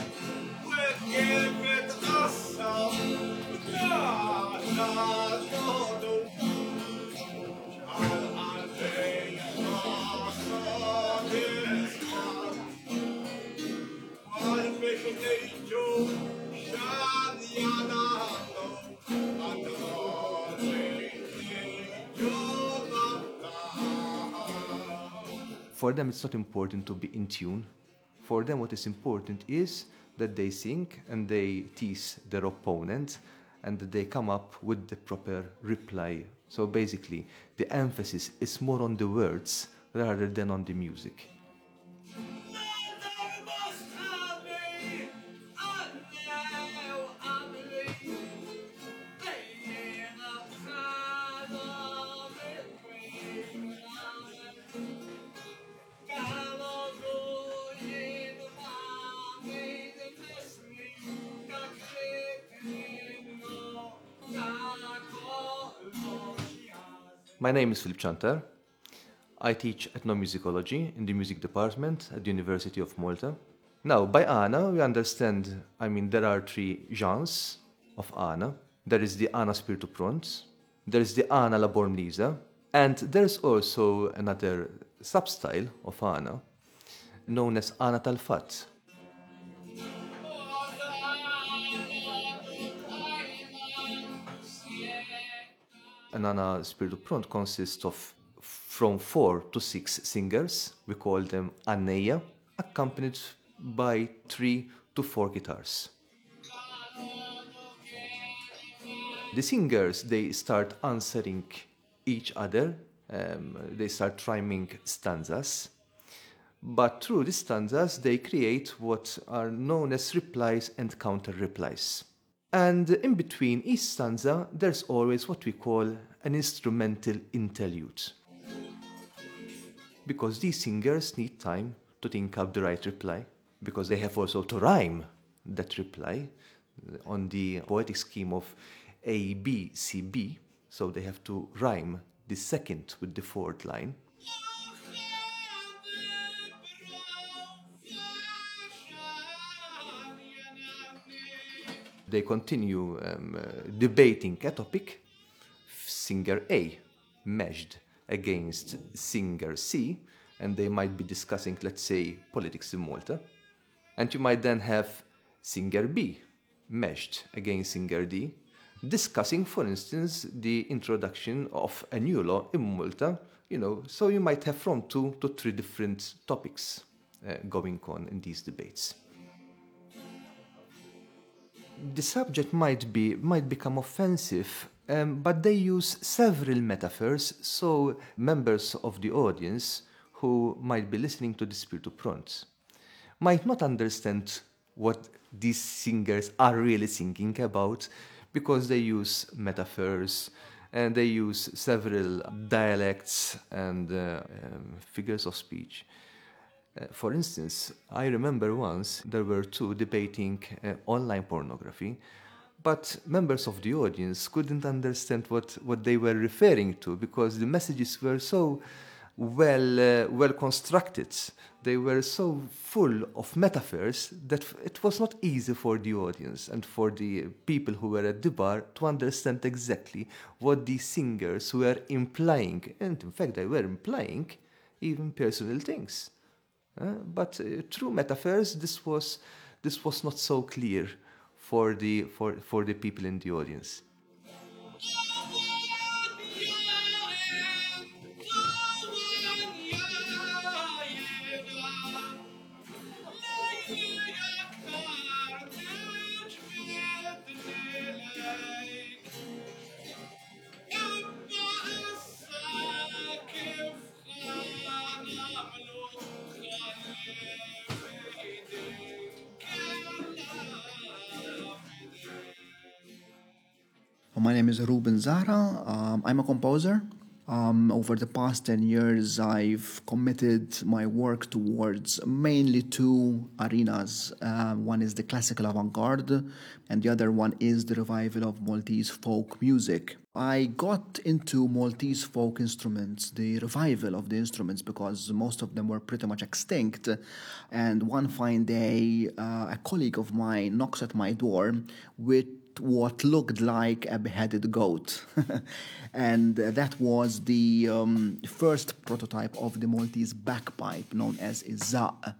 For them, it's not important to be in tune. For them, what is important is that they sing and they tease their opponent and that they come up with the proper reply. So basically, the emphasis is more on the words rather than on the music. My name is Philippe Tsianter. I teach ethnomusicology in the music department at the University of Malta. Now, by Ana, we understand, I mean, there are three genres of Ana. There is the Ana Spiritu Pront, there is the Ana La Bornlisa, and there's also another substyle of Ana known as Ana Tal-Fatt. An Ana Spiritu Pront consists of from four to six singers. We call them Aneia, accompanied by three to four guitars. The singers, they start answering each other. Um, they start rhyming stanzas. But through these stanzas, they create what are known as replies and counter-replies. And in between each stanza, there's always what we call an instrumental interlude. Because these singers need time to think up the right reply, because they have also to rhyme that reply on the poetic scheme of A, B, C, B. So they have to rhyme the second with the fourth line. They continue um, uh, debating a topic. Singer A measured against singer C, and they might be discussing, let's say, politics in Malta. And you might then have singer B measured against singer D, discussing, for instance, the introduction of a new law in Malta. You know, so you might have from two to three different topics uh, going on in these debates. The subject might be might become offensive, um, but they use several metaphors, so members of the audience who might be listening to the Spiritu Pront might not understand what these singers are really singing about, because they use metaphors and they use several dialects and uh, um, figures of speech. Uh, for instance, I remember once there were two debating uh, online pornography, but members of the audience couldn't understand what, what they were referring to, because the messages were so well uh, well constructed. They were so full of metaphors that f- it was not easy for the audience and for the people who were at the bar to understand exactly what the singers were implying. And in fact, they were implying even personal things. Uh, but uh, through metaphors, this was this was not so clear for the for, for the people in the audience.
My name is Ruben Zahra. Um, I'm a composer. Um, over the past ten years, I've committed my work towards mainly two arenas. Uh, one is the classical avant-garde, and the other one is the revival of Maltese folk music. I got into Maltese folk instruments, the revival of the instruments, because most of them were pretty much extinct. And one fine day, uh, a colleague of mine knocks at my door with what looked like a beheaded goat. And uh, that was the um, first prototype of the Maltese bagpipe, known as Izza'.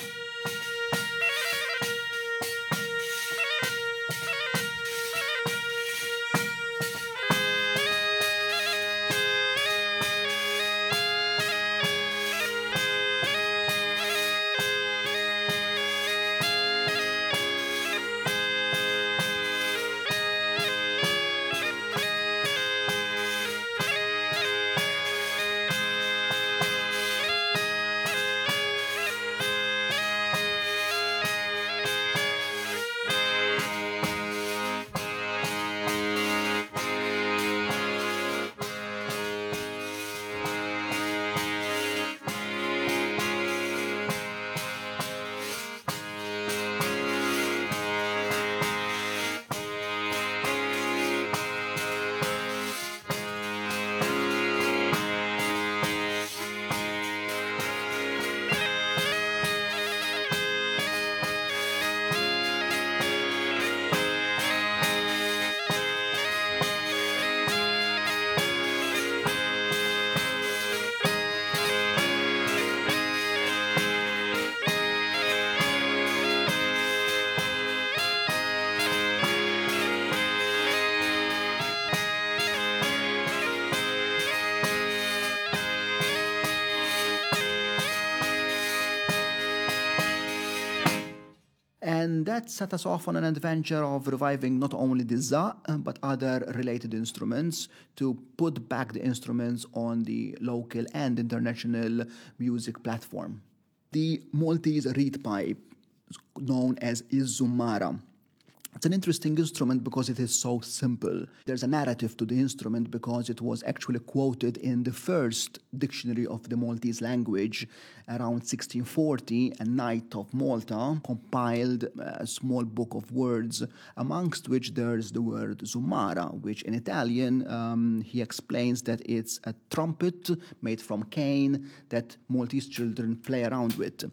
And that set us off on an adventure of reviving not only the za, but other related instruments to put back the instruments on the local and international music platform. The Maltese reed pipe, known as Izzumara. It's an interesting instrument because it is so simple. There's a narrative to the instrument because it was actually quoted in the first dictionary of the Maltese language around sixteen forty. A knight of Malta compiled a small book of words, amongst which there's the word Zumara, which in Italian um, he explains that it's a trumpet made from cane that Maltese children play around with.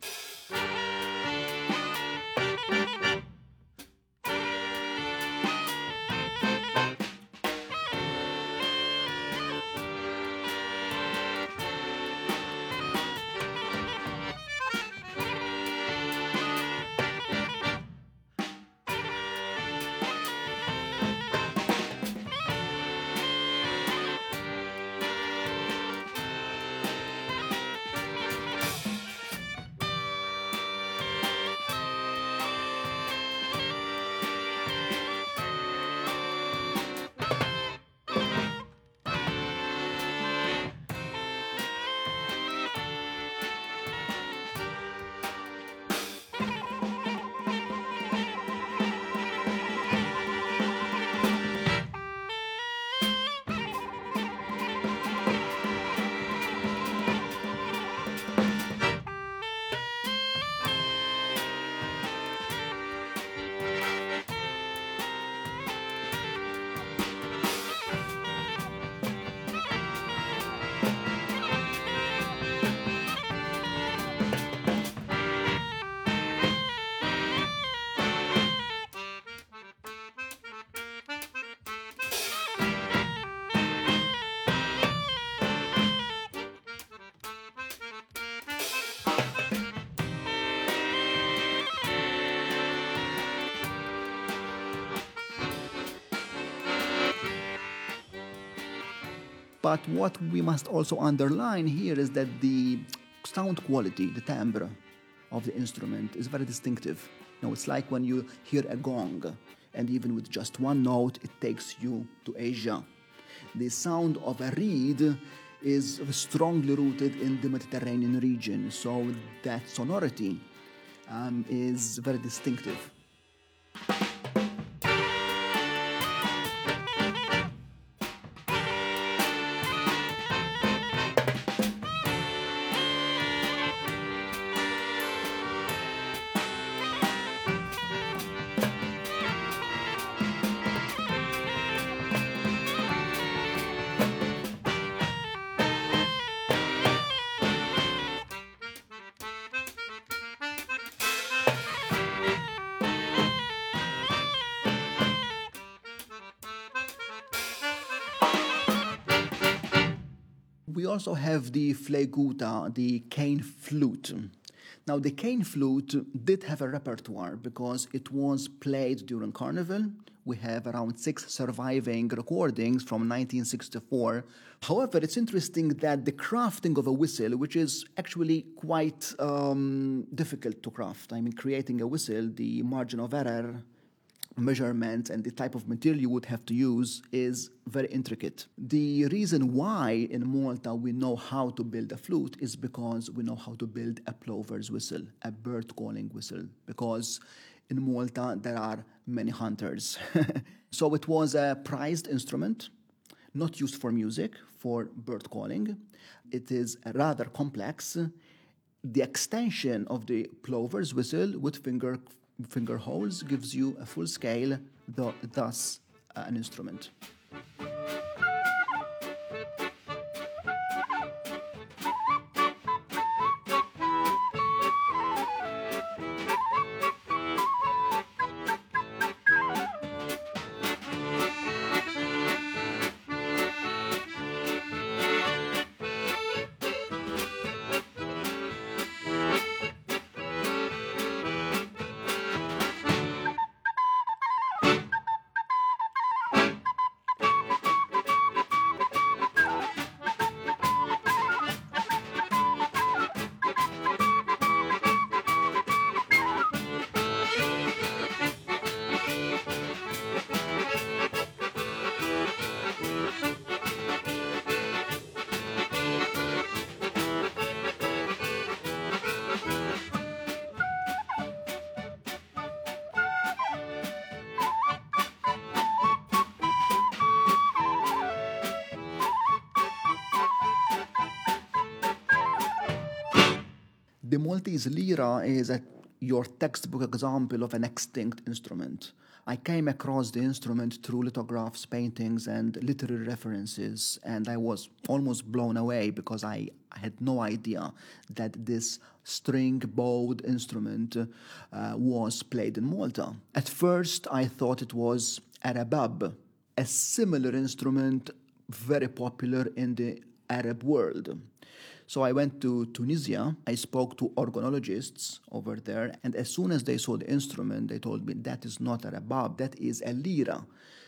But what we must also underline here is that the sound quality, the timbre of the instrument is very distinctive. You know, it's like when you hear a gong, and even with just one note, it takes you to Asia. The sound of a reed is strongly rooted in the Mediterranean region, so that sonority um, is very distinctive. We also have the flaguta, the cane flute. Now, the cane flute did have a repertoire because it was played during Carnival. We have around six surviving recordings from nineteen sixty-four. However, it's interesting that the crafting of a whistle, which is actually quite um, difficult to craft. I mean, creating a whistle, the margin of error, measurement, and the type of material you would have to use is very intricate. The reason why in Malta we know how to build a flute is because we know how to build a plover's whistle, a bird calling whistle, because in Malta there are many hunters. So it was a prized instrument, not used for music, for bird calling. It is rather complex. The extension of the plover's whistle with finger finger holes gives you a full scale, th- thus uh, an instrument. The Maltese lira is a, your textbook example of an extinct instrument. I came across the instrument through lithographs, paintings, and literary references, and I was almost blown away because I, I had no idea that this string-bowed instrument uh, was played in Malta. At first, I thought it was a rabab, a similar instrument very popular in the Arab world. So I went to Tunisia, I spoke to organologists over there, and as soon as they saw the instrument, they told me that is not a rabab, that is a lira.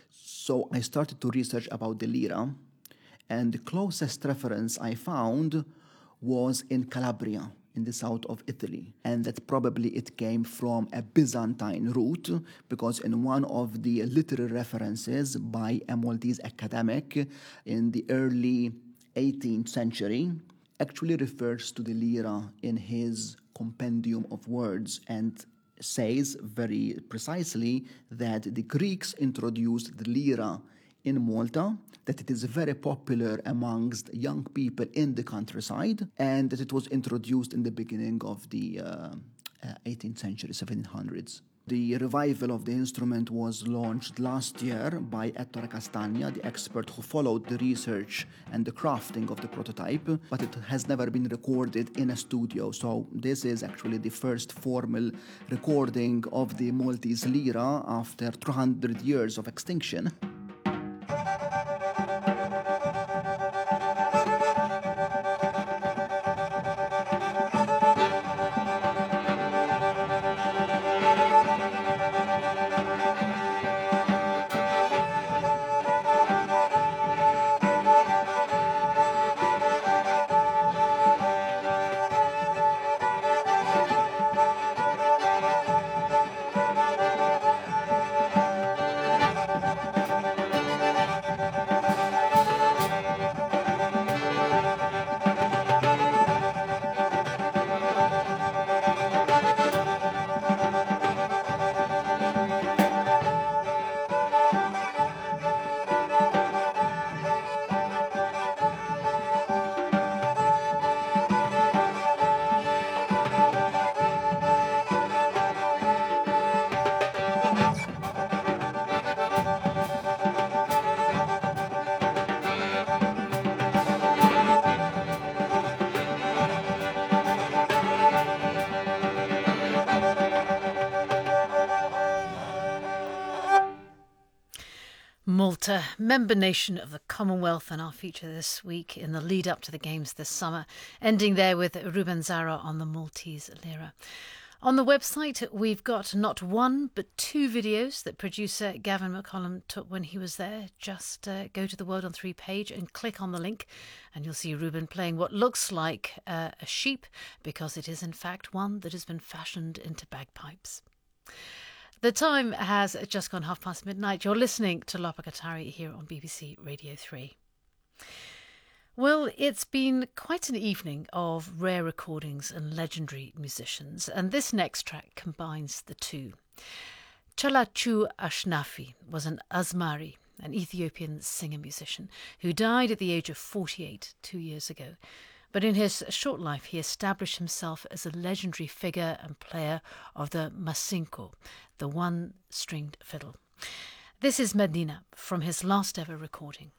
So I started to research about the lira, and the closest reference I found was in Calabria, in the south of Italy, and that probably it came from a Byzantine root, because in one of the literary references by a Maltese academic in the early eighteenth century, actually refers to the lira in his compendium of words and says very precisely that the Greeks introduced the lira in Malta, that it is very popular amongst young people in the countryside, and that it was introduced in the beginning of the uh, uh, eighteenth century, seventeen hundreds. The revival of the instrument was launched last year by Ettore Castagna, the expert who followed the research and the crafting of the prototype, but it has never been recorded in a studio. So this is actually the first formal recording of the Maltese lira after two hundred years of extinction.
Malta, member nation of the Commonwealth, and our feature this week in the lead up to the Games this summer, ending there with Ruben Zara on the Maltese lira. On the website, we've got not one but two videos that producer Gavin McCollum took when he was there. Just uh, go to the World on Three page and click on the link, and you'll see Ruben playing what looks like uh, a sheep, because it is in fact one that has been fashioned into bagpipes. The time has just gone half past midnight. You're listening to Lopa Katari here on B B C Radio three. Well, it's been quite an evening of rare recordings and legendary musicians, and this next track combines the two. Chalachu Ashnafi was an Asmari, an Ethiopian singer-musician, who died at the age of forty-eight two years ago. But in his short life, he established himself as a legendary figure and player of the masinko, the one-stringed fiddle. This is Medina from his last ever recording.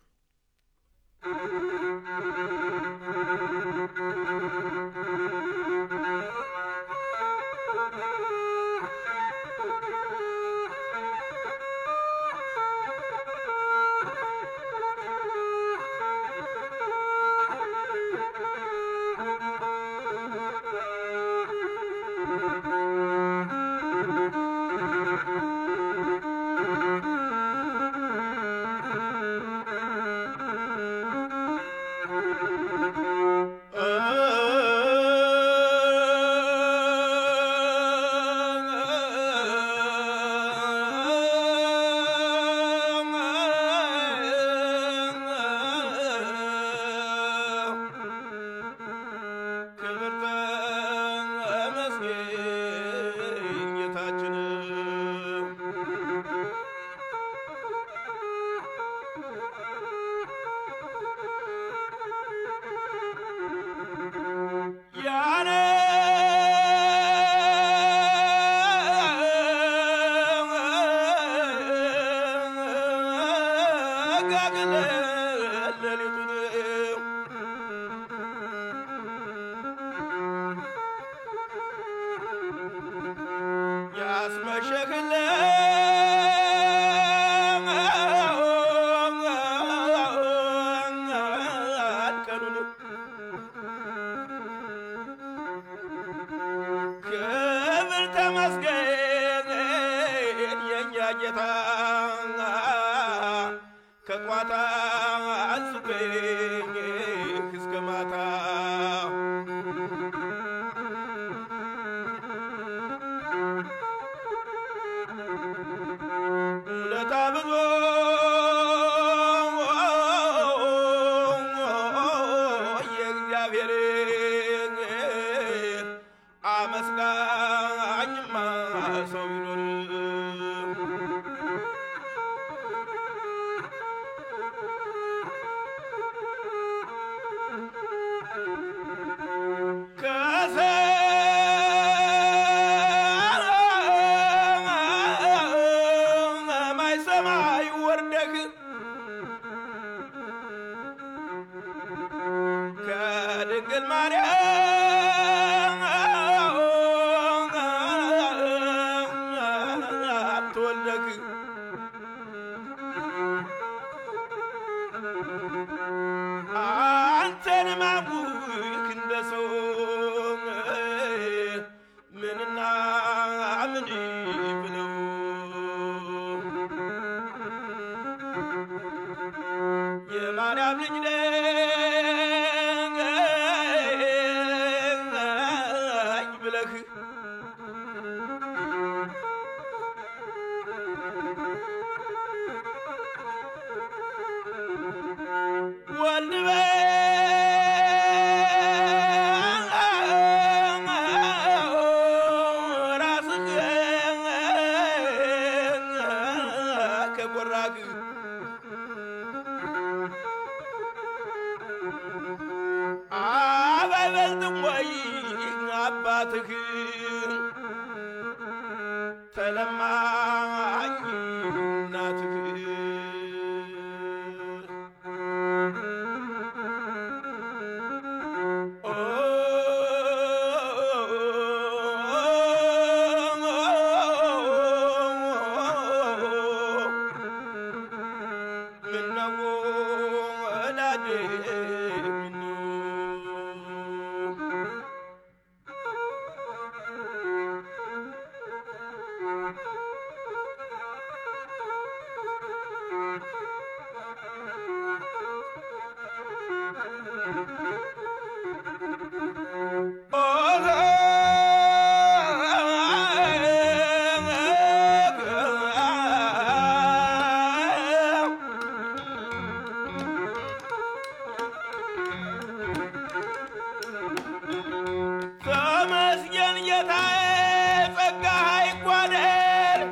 ተመስገን ጌታዬ ጸጋህ አይጓደል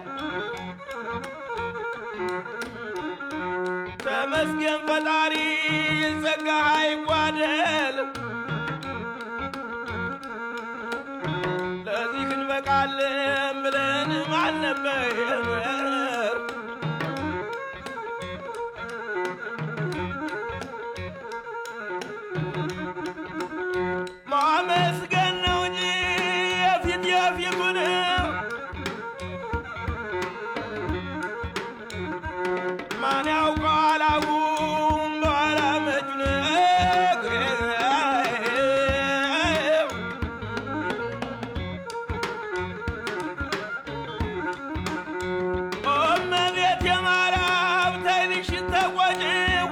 ተመስገን ፈጣሪ ጸጋህ አይጓደል ለዚህ እንበቃለን ብለን ማን ነበር ማመስገን ነው እንጂ የፊት የፊቱን ማን ያውቃል አሁን በኋላ መቹን እመቤቴ ማርያም ተይልሽን ተቆጪው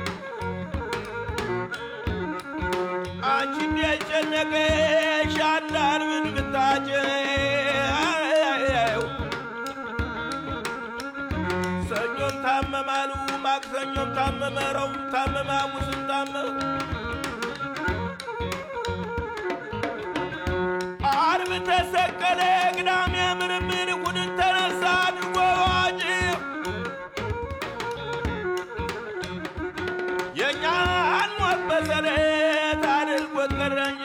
አንቺ እንደጨነቀሽ አንዳርብን ብታጭው ሰኞም ታመማሉ ማክሰኞም ታመመ ረቡዕ ታመመ ሐሙስም ታመመ ዓርብ ተሰቀለ ቅዳሜ ምርምር እሑድን ተነሳ አድርጎ ዋጭ የእኛን ሞት መሰረት አድርጎት ቀረ እንጂ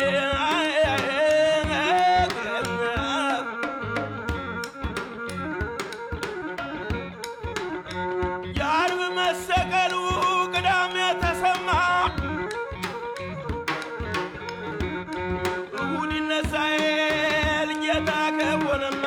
የዓርብ መሰቀሉ ቅዳሜ ተሰማ እሑድ ይነሳል ጌታ ከሆነማ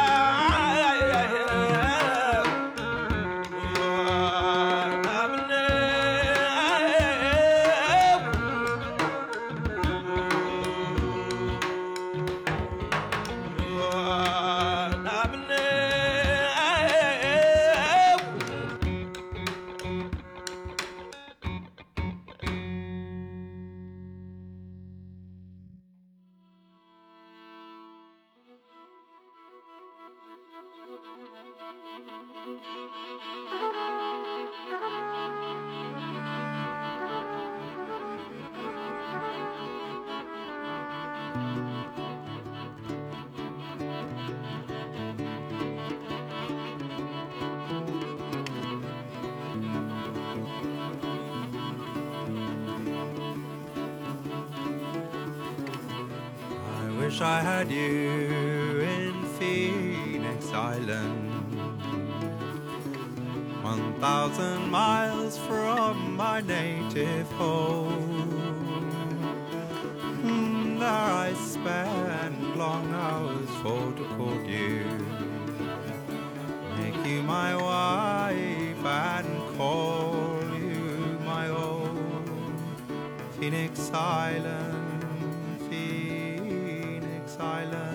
Wish I had you in Phoenix Island, one thousand miles from my native home. Mm, there I spend long hours for to court you, make you my wife and call you my own. Phoenix Island, Island.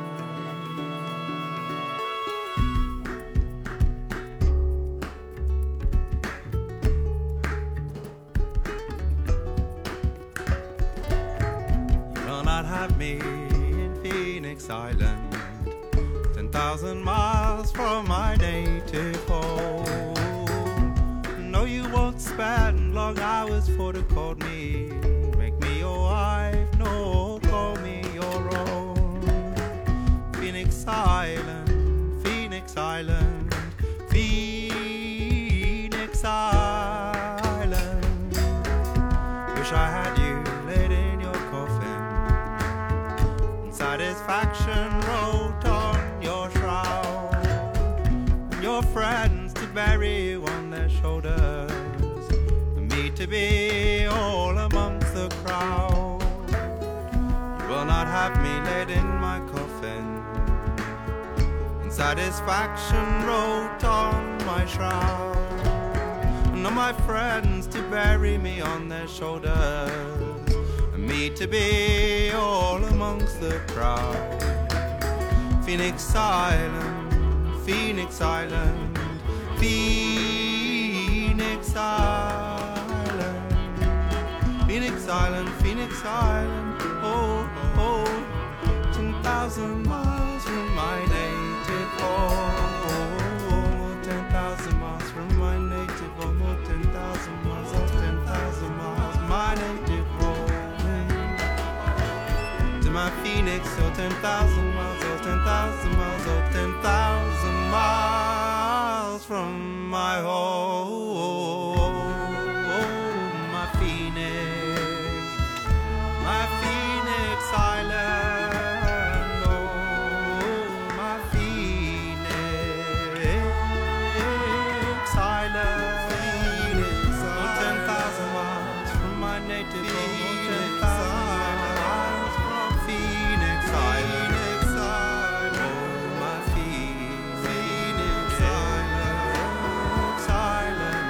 You will not have me in Phoenix Island, ten thousand miles from my native home. No, you won't spend long hours for to call me, make me your wife, no, call me your own. Phoenix Island, Phoenix Island, Phoenix Island. Wish I had you laid in your coffin, and satisfaction wrote on your shroud. Your friends to bury you on their shoulders, and me to be all amongst the crowd. You will not have me laid in my coffin, satisfaction wrote on my shroud. and all my friends to bury me on their shoulders, and me to be all amongst the crowd. Phoenix Island, Phoenix Island, Phoenix Island, Phoenix Island, Phoenix Island, oh, oh, ten thousand miles from my native home, ten thousand miles from my native home, oh, ten thousand miles, oh, ten thousand miles, my native home, to my Phoenix, oh, ten thousand miles, oh, ten thousand miles, oh, ten thousand miles from my home, my Phoenix, my Phoenix Island, oh, my Phoenix Island, oh, ten thousand miles from my native home, oh, ten thousand miles from Phoenix Island, oh, my Phoenix Island.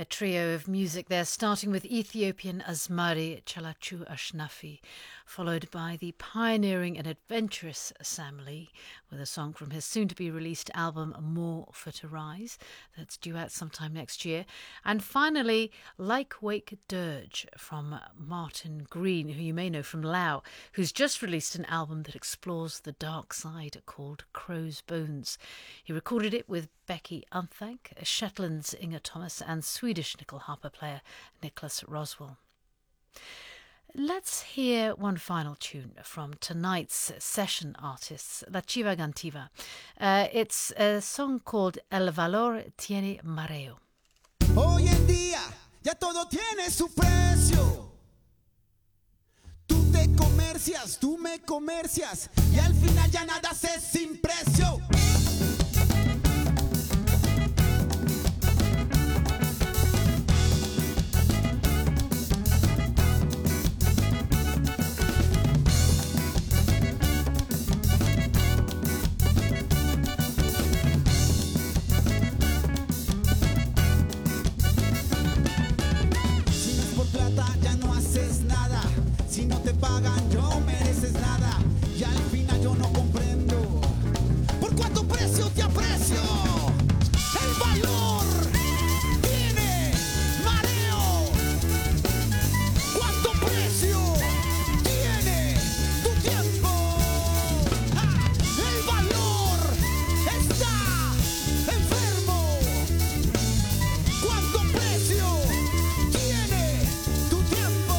A trio of music there, starting with Ethiopian Azmari Chalachu Ashnafi, followed by the pioneering and adventurous Sam Lee with a song from his soon-to-be-released album More for to Rise, that's due out sometime next year, and finally Like Wake Dirge from Martin Green, who you may know from Lao, who's just released an album that explores the dark side called Crow's Bones. He recorded it with Becky Unthank, Shetland's Inga Thomas, and Swedish nickel harper player Nicholas Roswell. Let's hear one final tune from tonight's session artists, La Chiva Gantiva. Uh, it's a song called El Valor Tiene Mareo.
Hoy en día ya todo tiene su precio. Tú te comercias, tú me comercias y al final ya nada se sin precio. Si no te pagan, no mereces nada. Y al final yo no comprendo por cuánto precio te aprecio. El valor tiene mareo. ¿Cuánto precio tiene tu tiempo? ¡Ah! El valor está enfermo. ¿Cuánto precio tiene tu tiempo?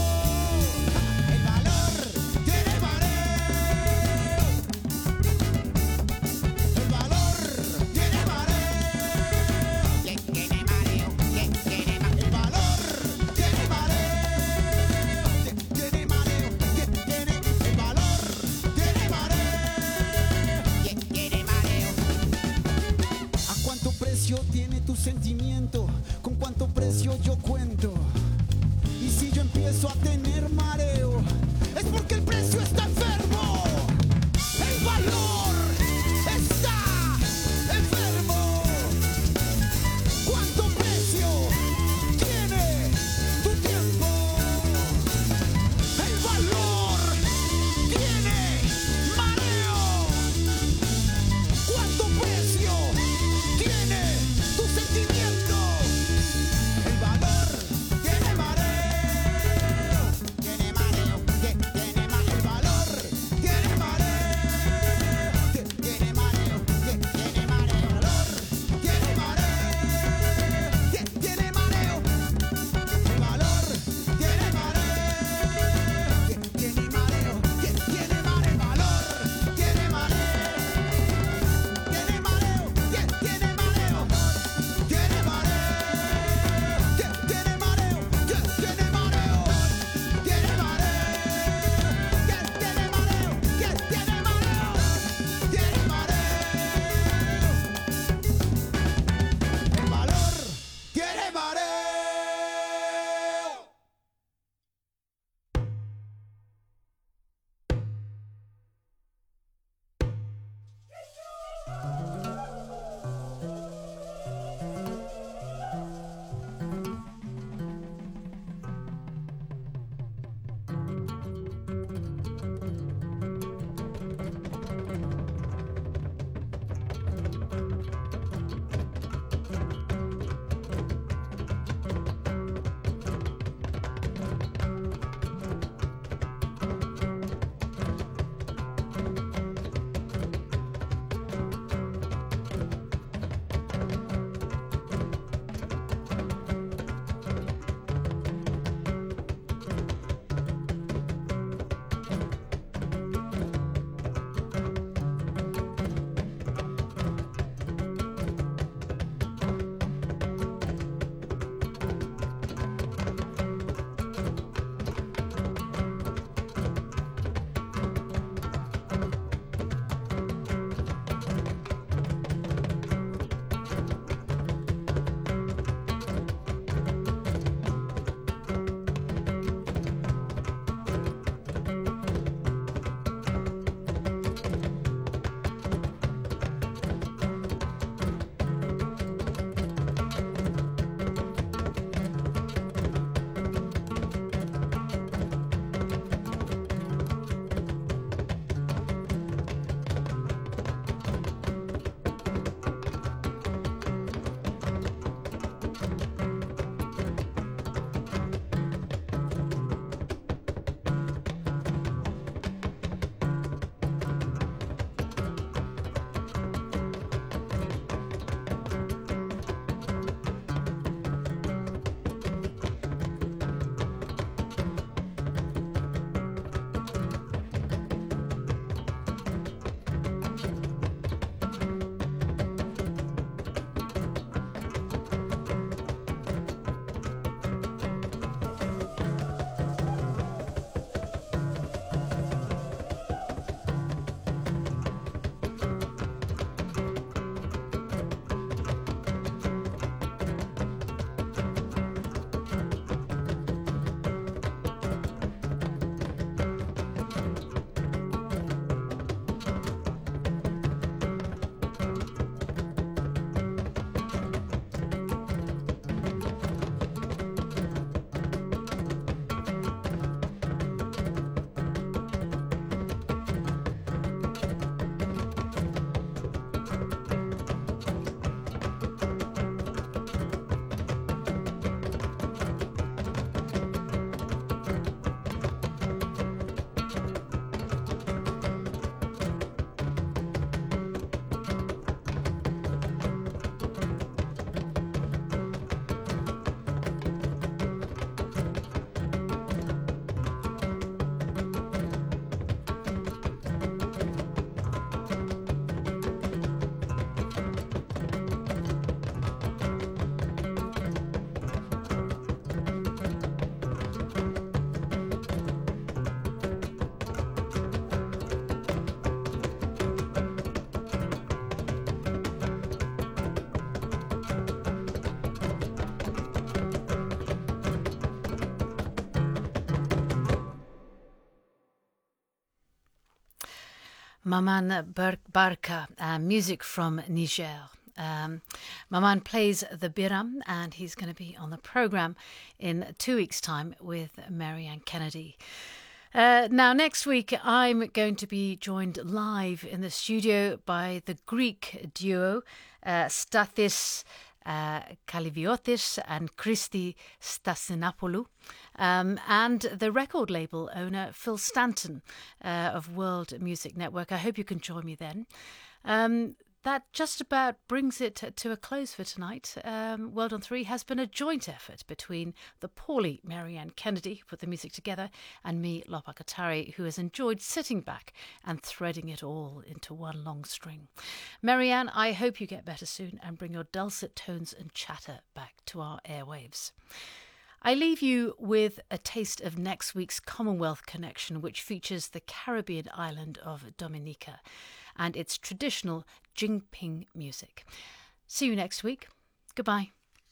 Tiene tu sentimiento, con cuánto precio yo cuento. Y si yo empiezo a tener mareo, es porque el precio está enfermo. El valor está enfermo. ¿Cuánto precio tiene tu tiempo? El valor tiene mareo. ¿Cuánto precio tiene tu sentimiento? El valor tiene mareo, tiene mareo.
Maman Barka, uh, music from Niger. Um, Maman plays the biram, and he's going to be on the programme in two weeks' time with Marianne Kennedy. Uh, now, next week, I'm going to be joined live in the studio by the Greek duo uh, Stathis uh, Kaliviotis and Christy Stasinapoulou, um, and the record label owner Phil Stanton uh, of World Music Network. I hope you can join me then. Um, That just about brings it to a close for tonight. Um, World on Three has been a joint effort between the poorly Marianne Kennedy, who put the music together, and me, Lopa Katari, who has enjoyed sitting back and threading it all into one long string. Marianne, I hope you get better soon and bring your dulcet tones and chatter back to our airwaves. I leave you with a taste of next week's Commonwealth Connection, which features the Caribbean island of Dominica and its traditional Jingping music. See you next week. Goodbye.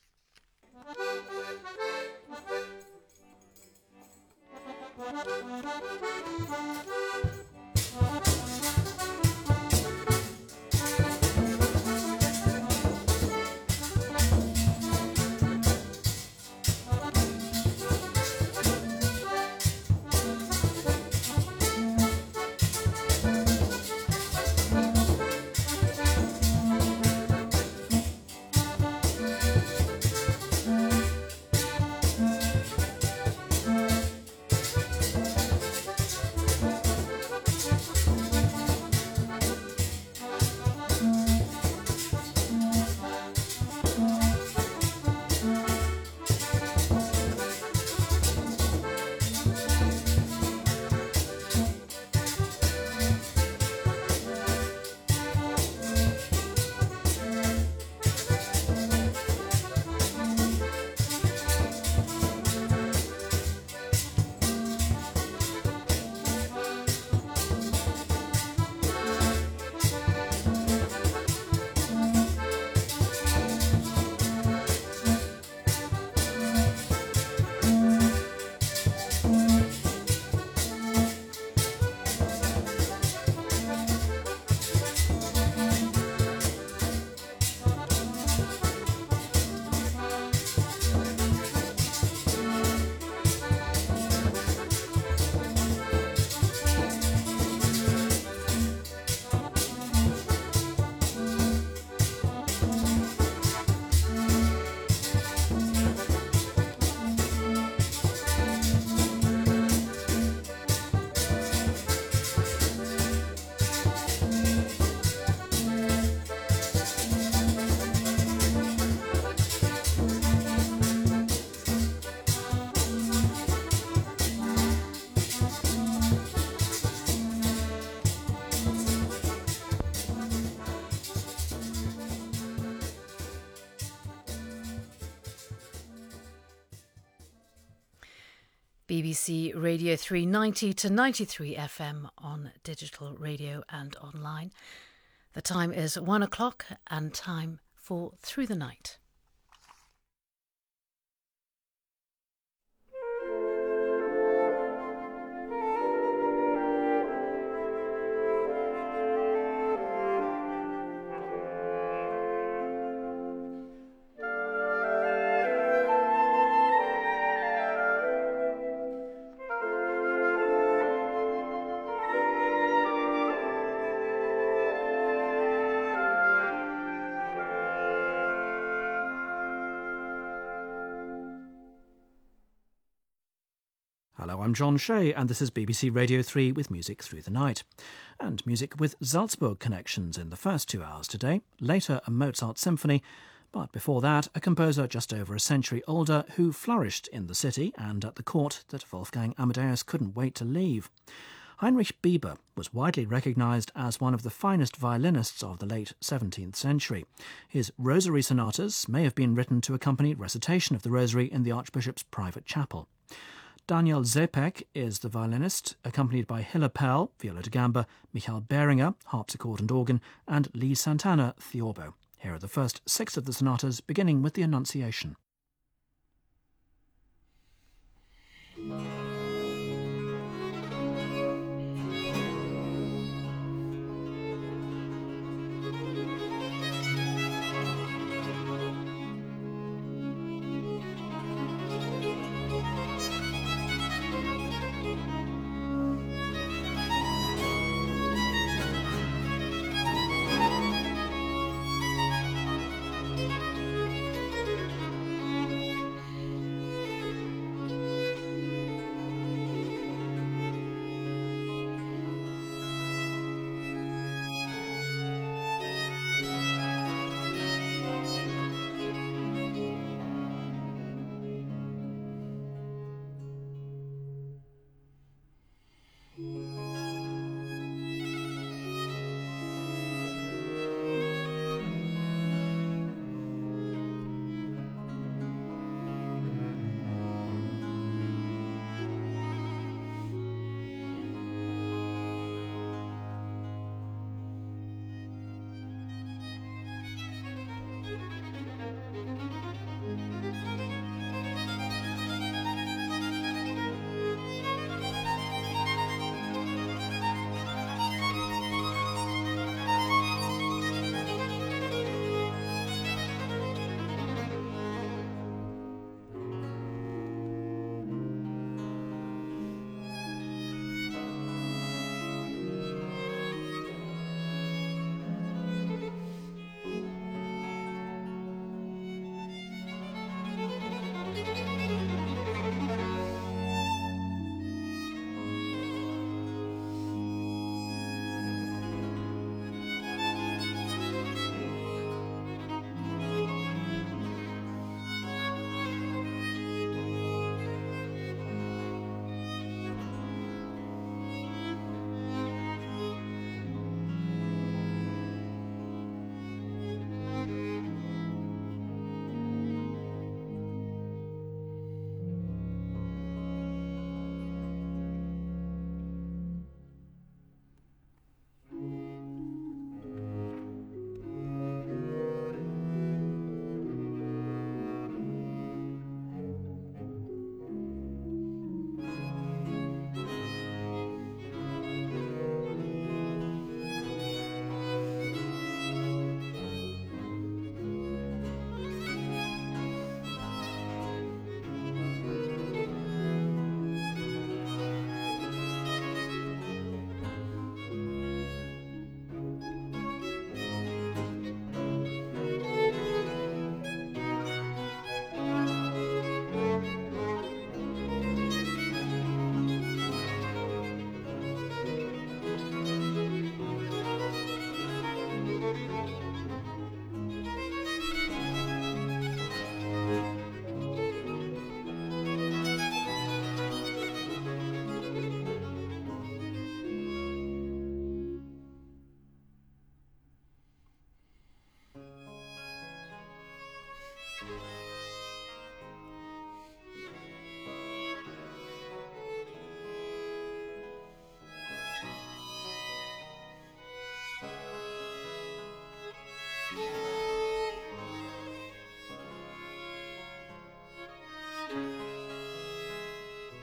B B C Radio three ninety to ninety-three F M on digital radio and online. The time is one o'clock and time for Through the Night.
Hello, I'm John Shea, and this is B B C Radio three with Music Through the Night. And music with Salzburg connections in the first two hours today, later a Mozart symphony, but before that a composer just over a century older who flourished in the city and at the court that Wolfgang Amadeus couldn't wait to leave. Heinrich Bieber was widely recognised as one of the finest violinists of the late seventeenth century. His Rosary sonatas may have been written to accompany recitation of the Rosary in the Archbishop's private chapel. Daniel Zepek is the violinist, accompanied by Hilla Perl, viola da gamba, Michael Behringer, harpsichord and organ, and Lee Santana, theorbo. Here are the first six of the sonatas, beginning with the Annunciation.